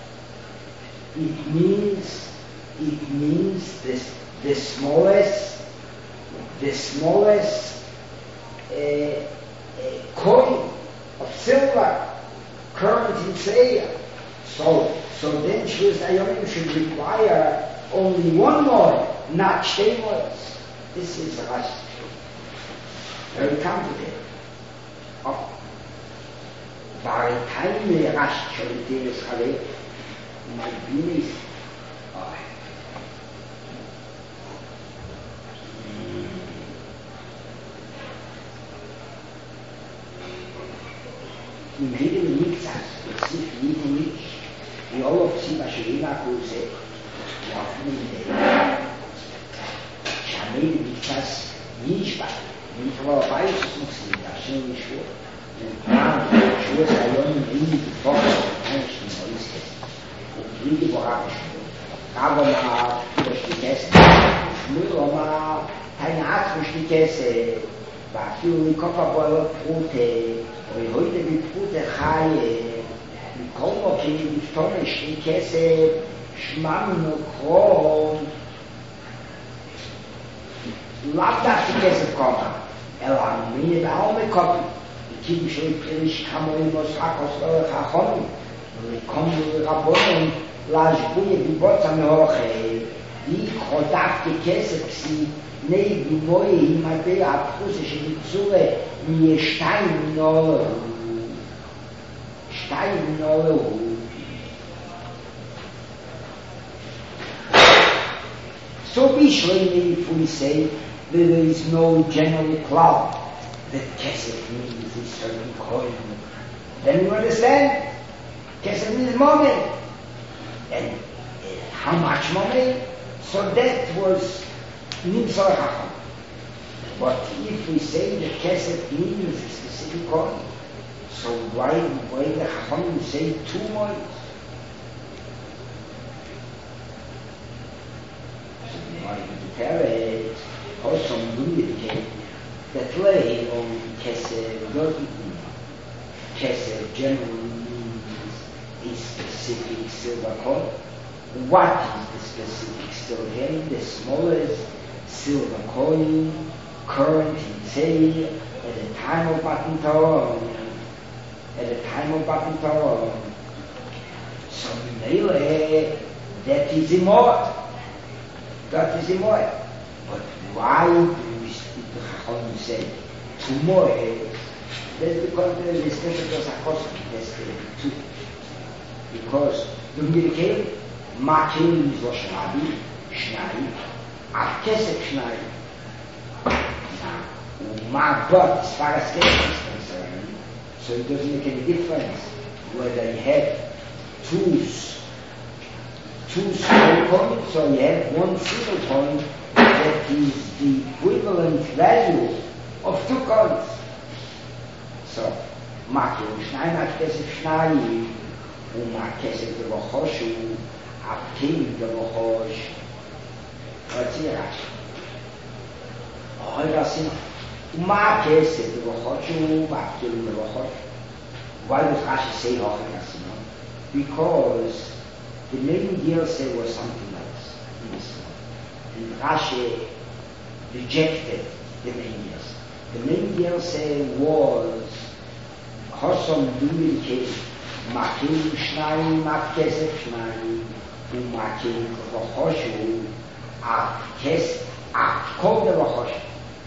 it means, it means this, the smallest, the smallest uh, uh, coin of silver current in Tzeir. So, so then Shvuas Dayanim should require only one more, not Shtei moeds. This is Rashi. Very complicated. Oh. Var time Rashi Sholiteres Chalei, my being im Himmel liegt das, es ist nicht und nicht. Die Olof sie was schon immer kurze, ja, für mich, Schamel liegt das nicht bei. Wenn ich aber weiß, es muss nicht, das ist nicht schwer. Und dann, schwer sei ja nicht in die Form, kann ich nicht mehr wissen. Und wie die Woche schon. Aber mal, durch die Käse, Schmür, mal, keine Art von die Käse, war viel Kopfball, Brote, und heute mit Brote, Haie, mit Kolmokin, mit Tonne, die Käse, Schmamm und Kron, lass das die Käse kommen. Er war mir da auch mit Kopf. Die Kinder schrieb, ich kann mir immer sagen, was soll ich haben. Und ich komme mit Rabonen, lass ich die Botsam hoch, die Kodaf die Käse, nee, die neue Himadea, abrussische Zure, mir Stein in Olle. Stein in Olle. So be shleimei if we say that there is no general cloud that kesef means a certain coin. Then you understand? Kesef means money. And uh, how much money? So that was nimsar hacham. But if we say that kesef means a specific coin, so why, why the hacham say two coins? Terre also indicate that lay on Kesser doesn't mean Kesser generally means a specific silver coin. What is the specific silver coin? The smallest silver coin current in say at the time of Matan Torah. At the time of Matan Torah. So melee that is immortal. That is immortal. But why do we speak to Chacham say tomorrow? That's because there is a special Sakos that's two. Because the Mirkel, Makel is Roshanabi, Shnai, Akesek Shnai. Now, but as far as Kesek is concerned, so it doesn't make any difference whether you have two two small coins, so you have one single coin that is the equivalent value of two coins. So, Makel Shnai, Makesef Shnai, Umakesef de Vochoshu, Abkim de Vochosh. Let's see Rashi. Oh, Rashi. Umakesef de Vochoshu, Abkim de Vochosh. Why does Rashi say Rashi? Because the main Yosef was something else in this one. And Rashi rejected the main Yosef. The main Yosef was Chosom Dumilke, Makim Shnai, Makesef Shnai, Umakim Vochoshu, Akes, Akol de Vochoshu.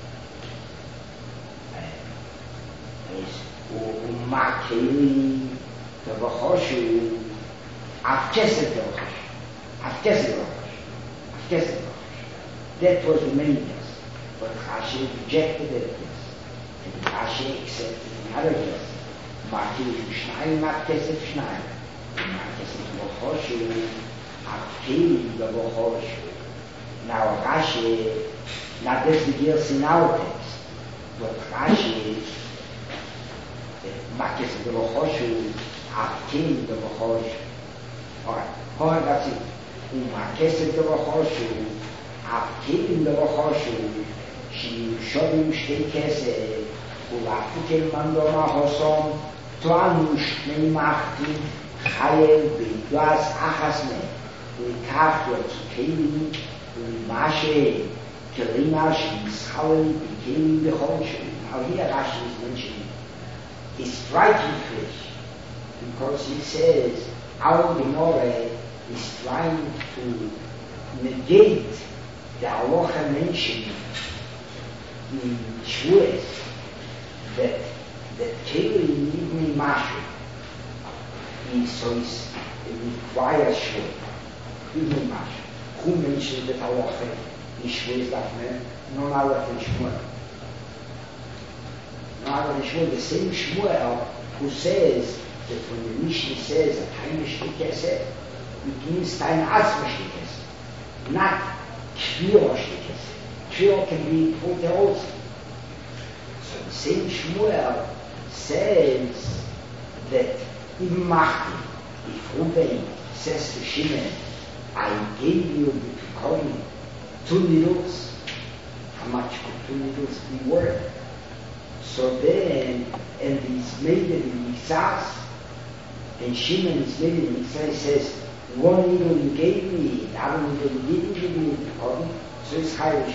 Umakim de Vochoshu, Afkesef de Vochoshu. Afkesef de Vochoshu. Afkesef de Vochoshu. That was the main Yosef. But Rashi rejected it. And Rashi accepted another Yosef. Makim Shnai, Makesef Shnai. Makesef de Vochoshu, Afkim de Vochoshu. Now Rashi, now this begins in our text. But Rashi, Makesef de Vochoshu, Afkim de Vochoshu. Alright, alright, that's it. Makesef de Vochoshu, Afkim de Vochoshu, Shim Shtei Kesef, Ulafikel Mandoma Hosom, Toanu Shnei Machtim, Chayel Beidwas Achasme, Uikach Yotzukeli, Uimashe, Kelima Shimischalen, Bekeli Bechoshu. Now here Rashi is mentioning is striking fish, because he says our Gemara is trying to negate the halacha mentioned in Shvuos that that Keli Nivni Mashu is so is it requires Shvuos. Nivni Mashu. Who mentioned that halacha in Shvuos that man? No other than Shmuel. No other than Shmuel. The same Shmuel who says that when the Mishnah says a tiny shtikese, it means tiny atzma shtikese, not kviro shtikese. Kviro can be put there also. So the same Shmuel says that even Machti, if Ruben says to Shimon, I gave you the coin two needles, how much could two needles be worth? So then, and he's made it in Mitzvahs, and Shimon is made it in Mitzvah, he says, one needle you gave me, the other needle you didn't give me the coin, so it's Irish.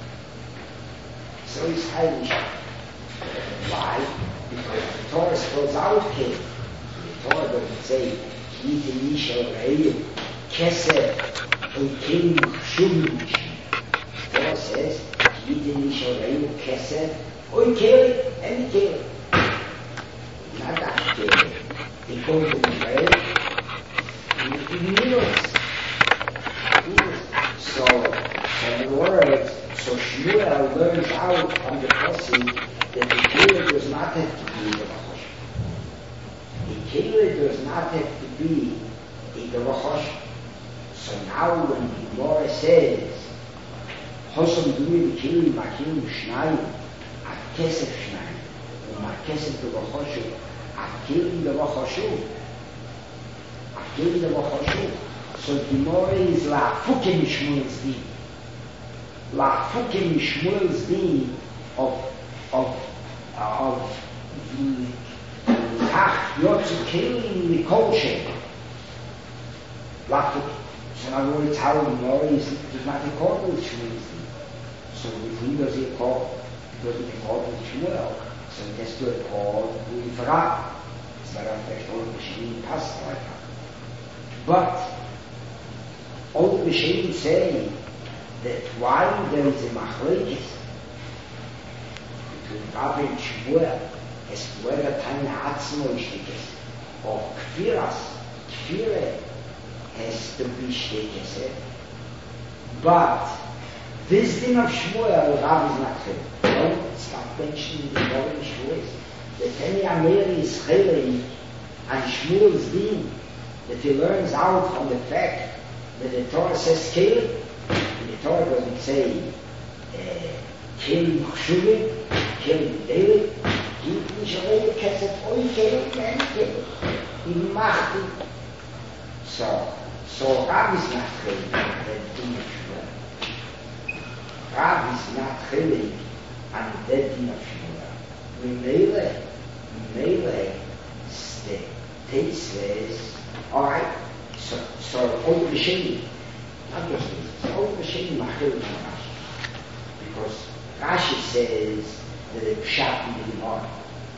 So it's Irish. Why? Because the Torah spells out came. The Torah doesn't say, Yit Nisha Re'eyu, Kesef, Oikim, Shumish. The Torah says, Yit Nisha Re'eyu, Kesef, Oikim, and Oikim. Not that Oikim. They go to Israel in minutes. So, so in words, so Shmuel learns out from the Pasuk that the Kehillah does not have to be the Rochosh. The Kehillah does not have to be the Rochosh. So now when the Gemara says, Hosam Duri the Kehillah Makim Shnayim, At Kesef Shnayim, Uma Kesef the Rochoshu, At Kehillah the Rochoshu, At Kehillah the Rochoshu. So the Gemara is La Fuke Mishmuel's Din. La Fuke Mishmuel's Din of of of the Kach Yotzu Kelim Likolshe. La Fuke. So in other words, how the Gemara is does not record with Shmuel's Din. So with whom does he record? He doesn't record with Shmuel. So it has to record with Farah. It's not a fact all the Shmuel passed like that. But all the Rishonim say that while there is a machlekes between Rabbi and Shmuel as to whether Tanya Atzmo is shtikes or Kfiras, Kfire has to be shtikes. But this thing of Shmuel, Rabbi is not clear. Don't stop mentioning the Torah in Shmuel. The Tanya Ameri is chaylein and Shmuel's din that he learns out from the fact that the Torah says kill, and the Torah doesn't say kill Chshuvim, kill David, kill Nishavei Kesef, oi kill, and kill. He machti. So, so Rab is not chaylik, that din of Shmuel. Rab is not chaylik, and that din of Shmuel. Memele, Memele, the Tate says, alright, so, so all the Rishonim, not just this, all the Rishonim machil on Rashi. Because Rashi says that the Pshat in the Gemara,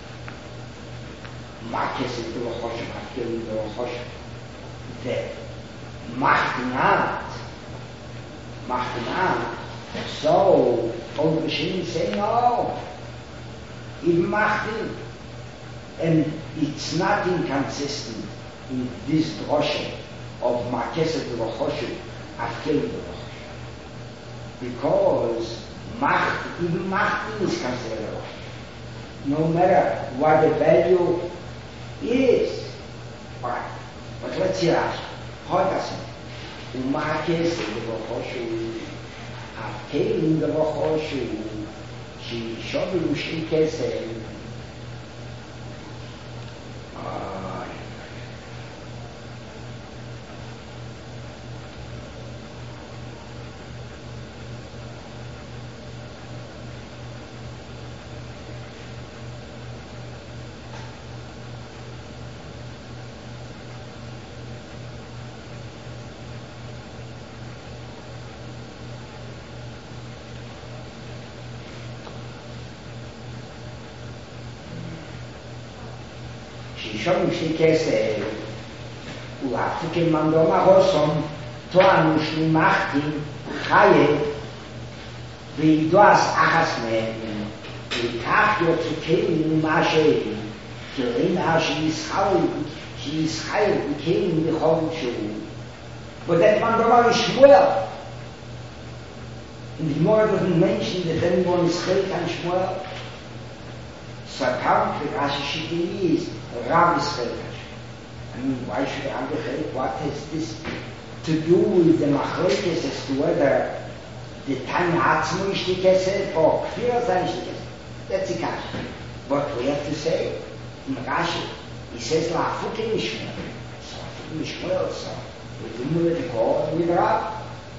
Makes in the Rochosh, Machil in the Rochosh, that Machtinat, Machtinat, so all the Rishonim say no, even Machtin, and it's not inconsistent in this drosha of Makesef the Rochoshu, Afkel the Rochoshu. Because Macht, even Macht is considered a Rochoshu. No matter what the value is. Alright, but let's hear Rashi. How does it? Umakesef the Rochoshu, Afkel the Rochoshu, She Shobu Shi Kesef, Shishon Shikese Ulafike Mandoma Hosom Toanu Shlimachti Chaye Viduas Achasmen Vikach Yotzukelim Mashe Kilina She is Chayil She is Chayil became the Chol Shu. But that Mandoma is Shmuel. And the Gemara doesn't mention that anyone is Chayil and Shmuel. So apparently Rashi Shitty is Rav Yisrael. I mean, why should I understand? What has this to do with the machlokes as to whether the Tanya Atzmo is the Kesed or Kfir Zan is the Kesed? That's the question. But we have to say, in Rashi, he says, La Afuke Mishmel. So Afuke Mishmel, so we do with the call with Rav.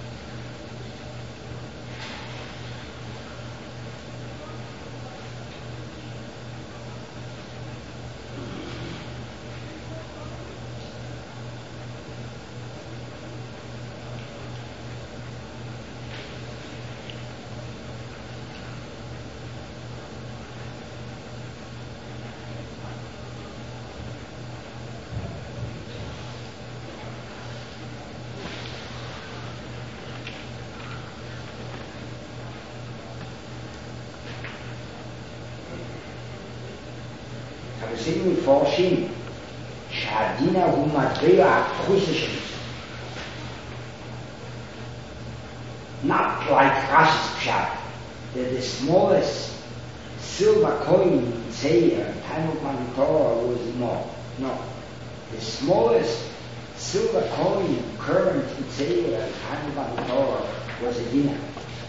עשינו מפורשים שהדין הוא מטבע הדחוס שלו. Not like Rashi's Pshat, that the smallest silver coin in Seir at the time of Manitorah was more. No. The smallest silver coin current in Seir at the time of Manitorah was a dinar.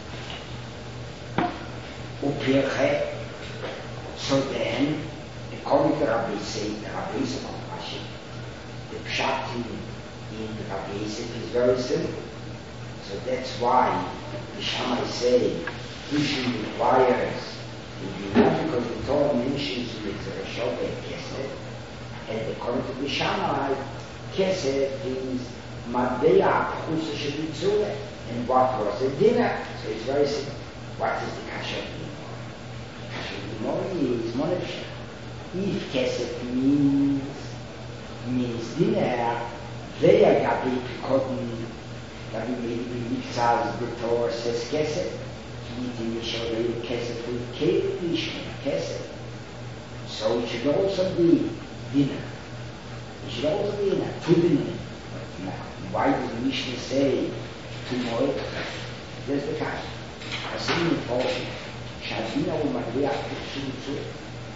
Upirche. So then, according to Rabbi Yisrael, the Rabbi Yisrael of Rashi, the Pshat in, in the Rabbi Yisrael is very simple. So that's why the Shammai say Rishon requires the Dinah, because the Torah mentions with Reshov and Kesed, and according to the Shammai, Kesed is Madbeya Chusa Shebitzure, and what was the Dinah? So it's very simple. What is the Kasher Dinah? Kasher Dinah is Monefsha. If Kesed means means Dinah, they are Gabi Pikodin. Gabi Mikzaz, the Torah says Kesed. He didn't show the Kesed with Kevish Kesed. So it should also be dinner. It should also be in a two dinner. Now, why does the Mishnah say two more? There's the question. I see in the portion. Shadina will Madriach to Shul.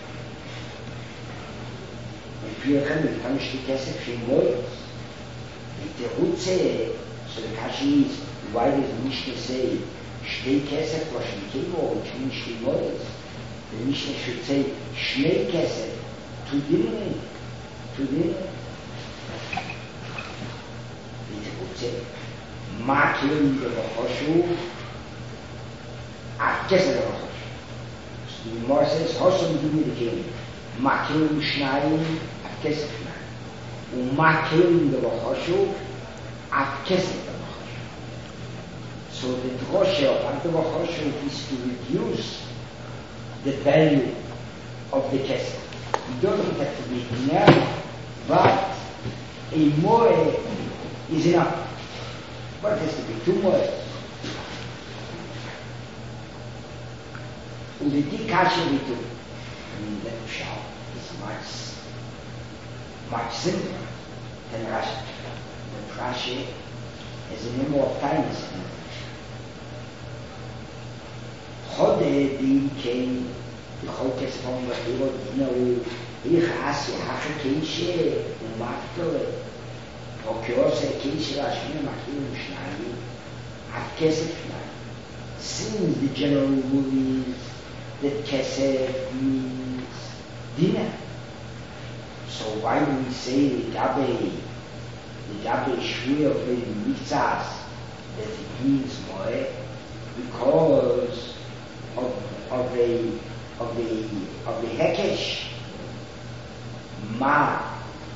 If you can, you can see Kesed from Moyes. The Terutze. So the question is, why does the Mishnah say, Shnei Kesef or Shnei Kimo, which means Shnei Moyes? The Mishnah should say, Shnei Kesef, two dinner, two dinner. The would say, Makim the Rochoshu, At Kesef the Rochoshu. So the Gemara says, Hosham Dumi the King, Makim Shnayim, At Kesef Shnayim. Umakim the Rochoshu, At Kesef. So the drosha of the Rochoshu is to reduce the value of the kesef. It doesn't have to be enough, but a more is enough. But it has to be two more. And the dikasha we do, I mean, the pshat is much, much simpler than Rashi. But Rashi has a number of times in it. Chode di kein b'chol kesef ha'machiro dinahu yichas yahacha keishe u'maktore o keose keishe l'ashmina machiro m'shnayim at kesef shnayim. Since the general rule is that kesef means dinner, so why do we say the gabe the gabe shvui of the mitzvahs that it means moed? Because Of, of the of the of the hekesh ma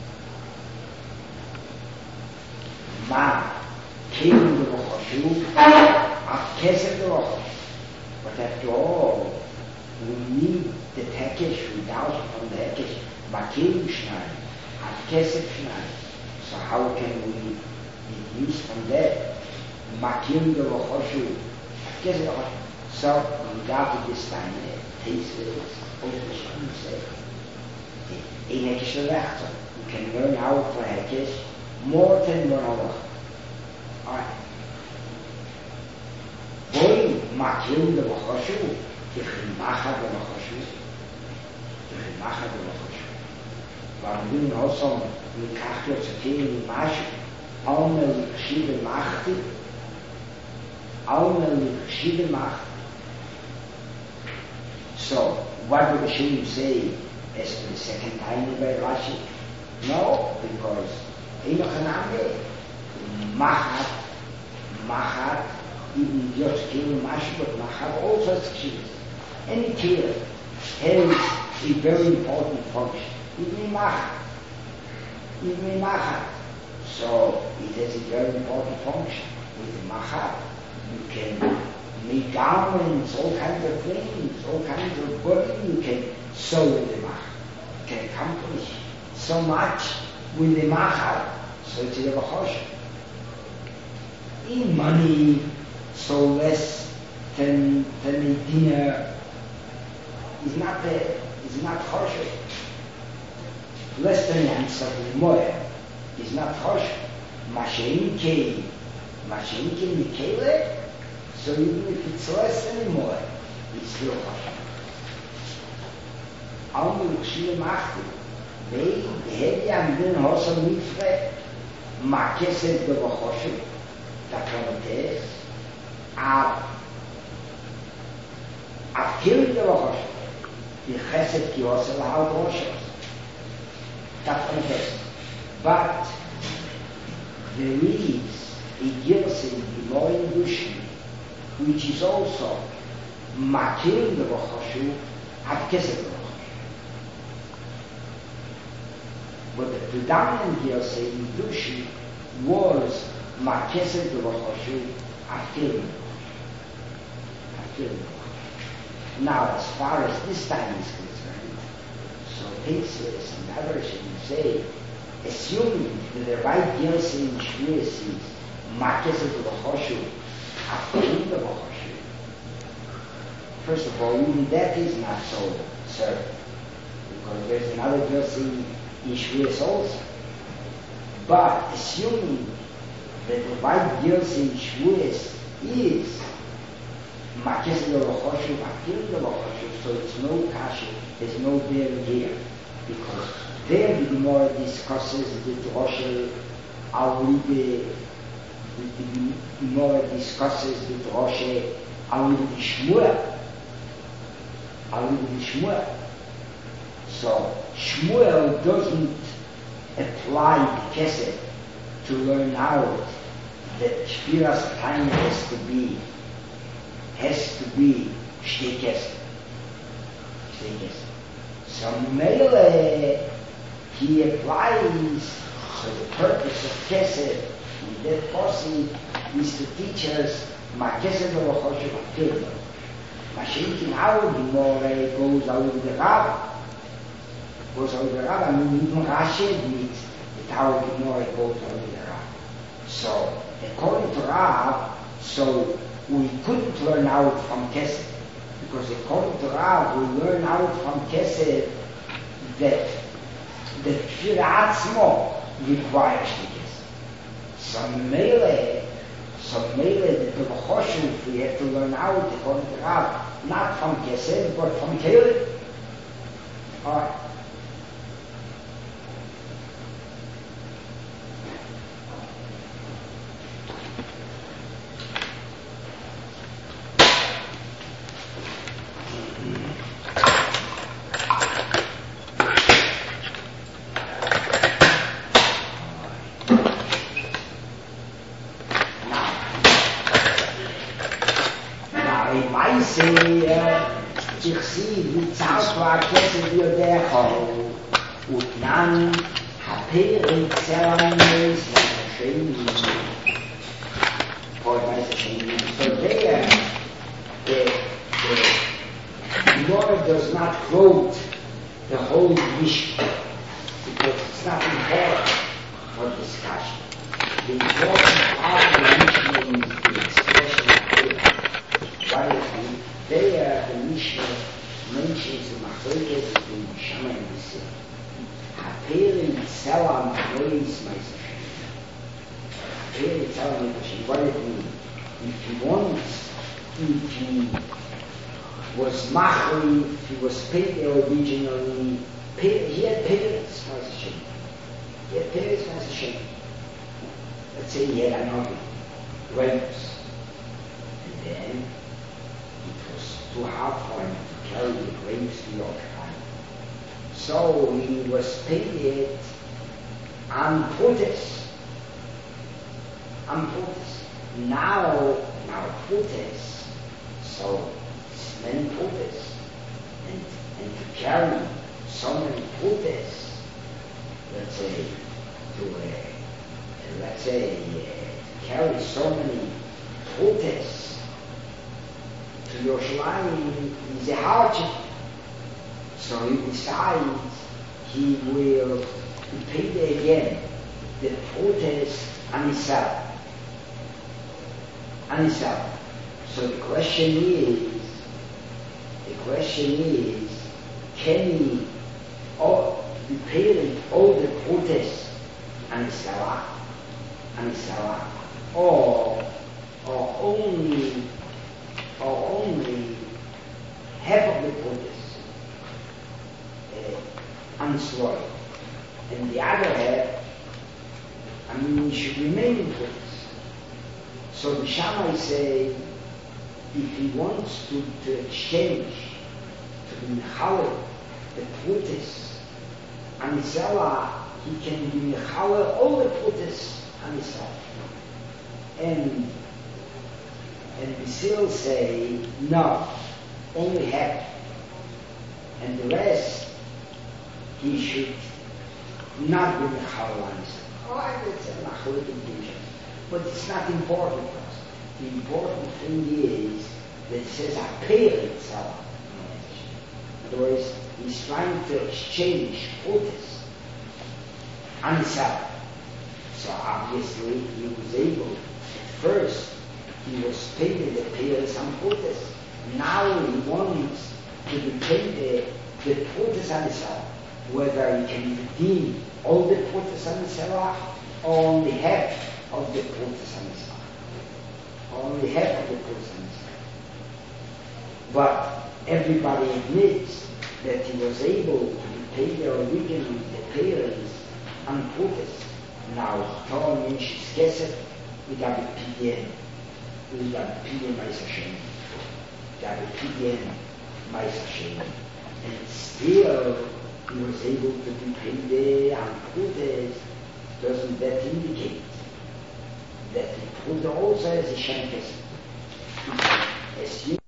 ma came the rochoshu of kesef the rochosh. But after all, we need the hekesh without from the hekesh makim shnai of kesef shnai. So how can we deduce from that makim the rochoshu of kesef the rochosh? So, we got to this time, taste it, what the Shem said. In Hekesh Lechter, you can learn how for Hekesh more than one hour. Alright. Boy, Makim the Rochoshu, the Chimacha the Rochoshu, the machen wir noch nicht. Weil wir will auch so, mit Kachel zu gehen, die Masche, alle verschiedene Machten, alle verschiedene Machten. So, what would the Shem say as to the second time by Rashi? No, because Enoch and Amge, Machat, Machat, even just came Mashi, but Machat also has Kshivas. Any killer has a very important function. Even Machat. Even Machat. So it has a very important function. With Machat, you can make garments, all kinds of things, all kinds of body you can sew with the Machat. You can accomplish so much with the Machat. So it's a Chosh. In money, so less than, than a dinner is not there, is not Chosh. Less than an answer to Moed is not Chosh. Mashenke, Mashenke Mikele, so even if it's less than a Moed, it's still Chosh. Alme L'Kshile Machte, they had ya Midin Hosa Mitzvah, Makesed de Bachoshe, da Prometheus, Ab, Ab Kill de Bachoshe, the Chesed Ki Hosa Lahal Roshos, da Prometheus. But there is a Gilse in the Moin Dushi, which is also Makil de Bachoshe, Ab Kesed de Bachoshe. But the predominant Gilse in Dushi was Makesed de Bachoshe, Ab Kill. Now, as far as this time is concerned, so Tetzes and others should say, assuming that the right Gilse in Shvuas is Makesed de Bachoshe, Ab Kill. First of all, even that is not so certain, because there's another Gilse in Shvuas also. But assuming that the right Gilse in Shvuas is Makesed de Bachoshe, Akil de Bachoshe, so it's no kasha, there's no bearing here, because there the Gemara discusses the drosha alide, the Gemara discusses the drosha alide Shmuel, alide Shmuel. So Shmuel doesn't apply the Kesed to learn out that Shviras time has to be has to be Shtei Kesed. Shtei Kesed. So Mele he applies, so the purpose of Kesed in that person is to teach us Ma Kesed lo Choshev Akil. Ma Shenkin our Gemara goes out with the Rav. Goes out with the Rav. I mean, even Rashi admits that our Gemara goes out with the Rav. So, according to Rav, so we couldn't learn out from Kesed, because according to Rav, we learn out from Kesed that the Kfir Atzmo requires the Kesed. So Mele, so Mele, the Bachoshev, we have to learn out according to Rav, not from Kesed, but from Keled. All right. Ich sehe, wie zart war Kesed wie der Chol, und dann hat er in Zerlanes noch schön so there, the, the Lord does not quote the whole Mishnah, because it's not important for discussion. The important part of the Mishnah is the expression of it. Why is it? There, the Mishnah mentions the Machlokes between Shama and Yisrael. Haperim Tzelam Ha'ois Ma'aseh. Haperim Tzelam Ha'ois. What does it mean? If he wants, if he, was Machli, he was paid originally, paid, he had parents, he had parents, let's say he had another grapes, and then it was too hard for him to carry the grapes to Yorkshire. So he was paid on protest, on protest. Now, now protest, so many protests, and, and to carry so many protests, let's say, to, uh, let's say, uh, to carry so many protests to Yerushalayim is a hardship. So he decides he will pay again the protest on himself. On himself. So the question is, the question is, can he all, be paying all the protests on himself, on himself, or, or only, or only half of the protests uh, on his lawyer, and the other half, I mean, he should remain in protest. So the Shammai say, if he wants to, to exchange, to be mechalel, the protests on Isela, he can be mechalel all the protests on Isela. And and the Sil say, no, only half. And the rest, he should not be mechalel on Isela. Oh, it's a machalik conclusion. But it's not important for us. The important thing is that it says I pay itself. In other words, he's trying to exchange protests on himself. So obviously he was able, at first he was paid the payers on protests. Now he wants to be paid the, the protests on himself. Whether he can redeem all the protests on himself or only half of the protests on himself. Only half of the persons. But everybody admits that he was able to pay the original, the parents, on protest. Now, Torah mentions Kesef, we got the P D N. We got the P D N by Hashem. We got the P D N by Hashem. And still, he was able to be paid on protest. Doesn't that indicate that he put also as a Shem Kesef? As you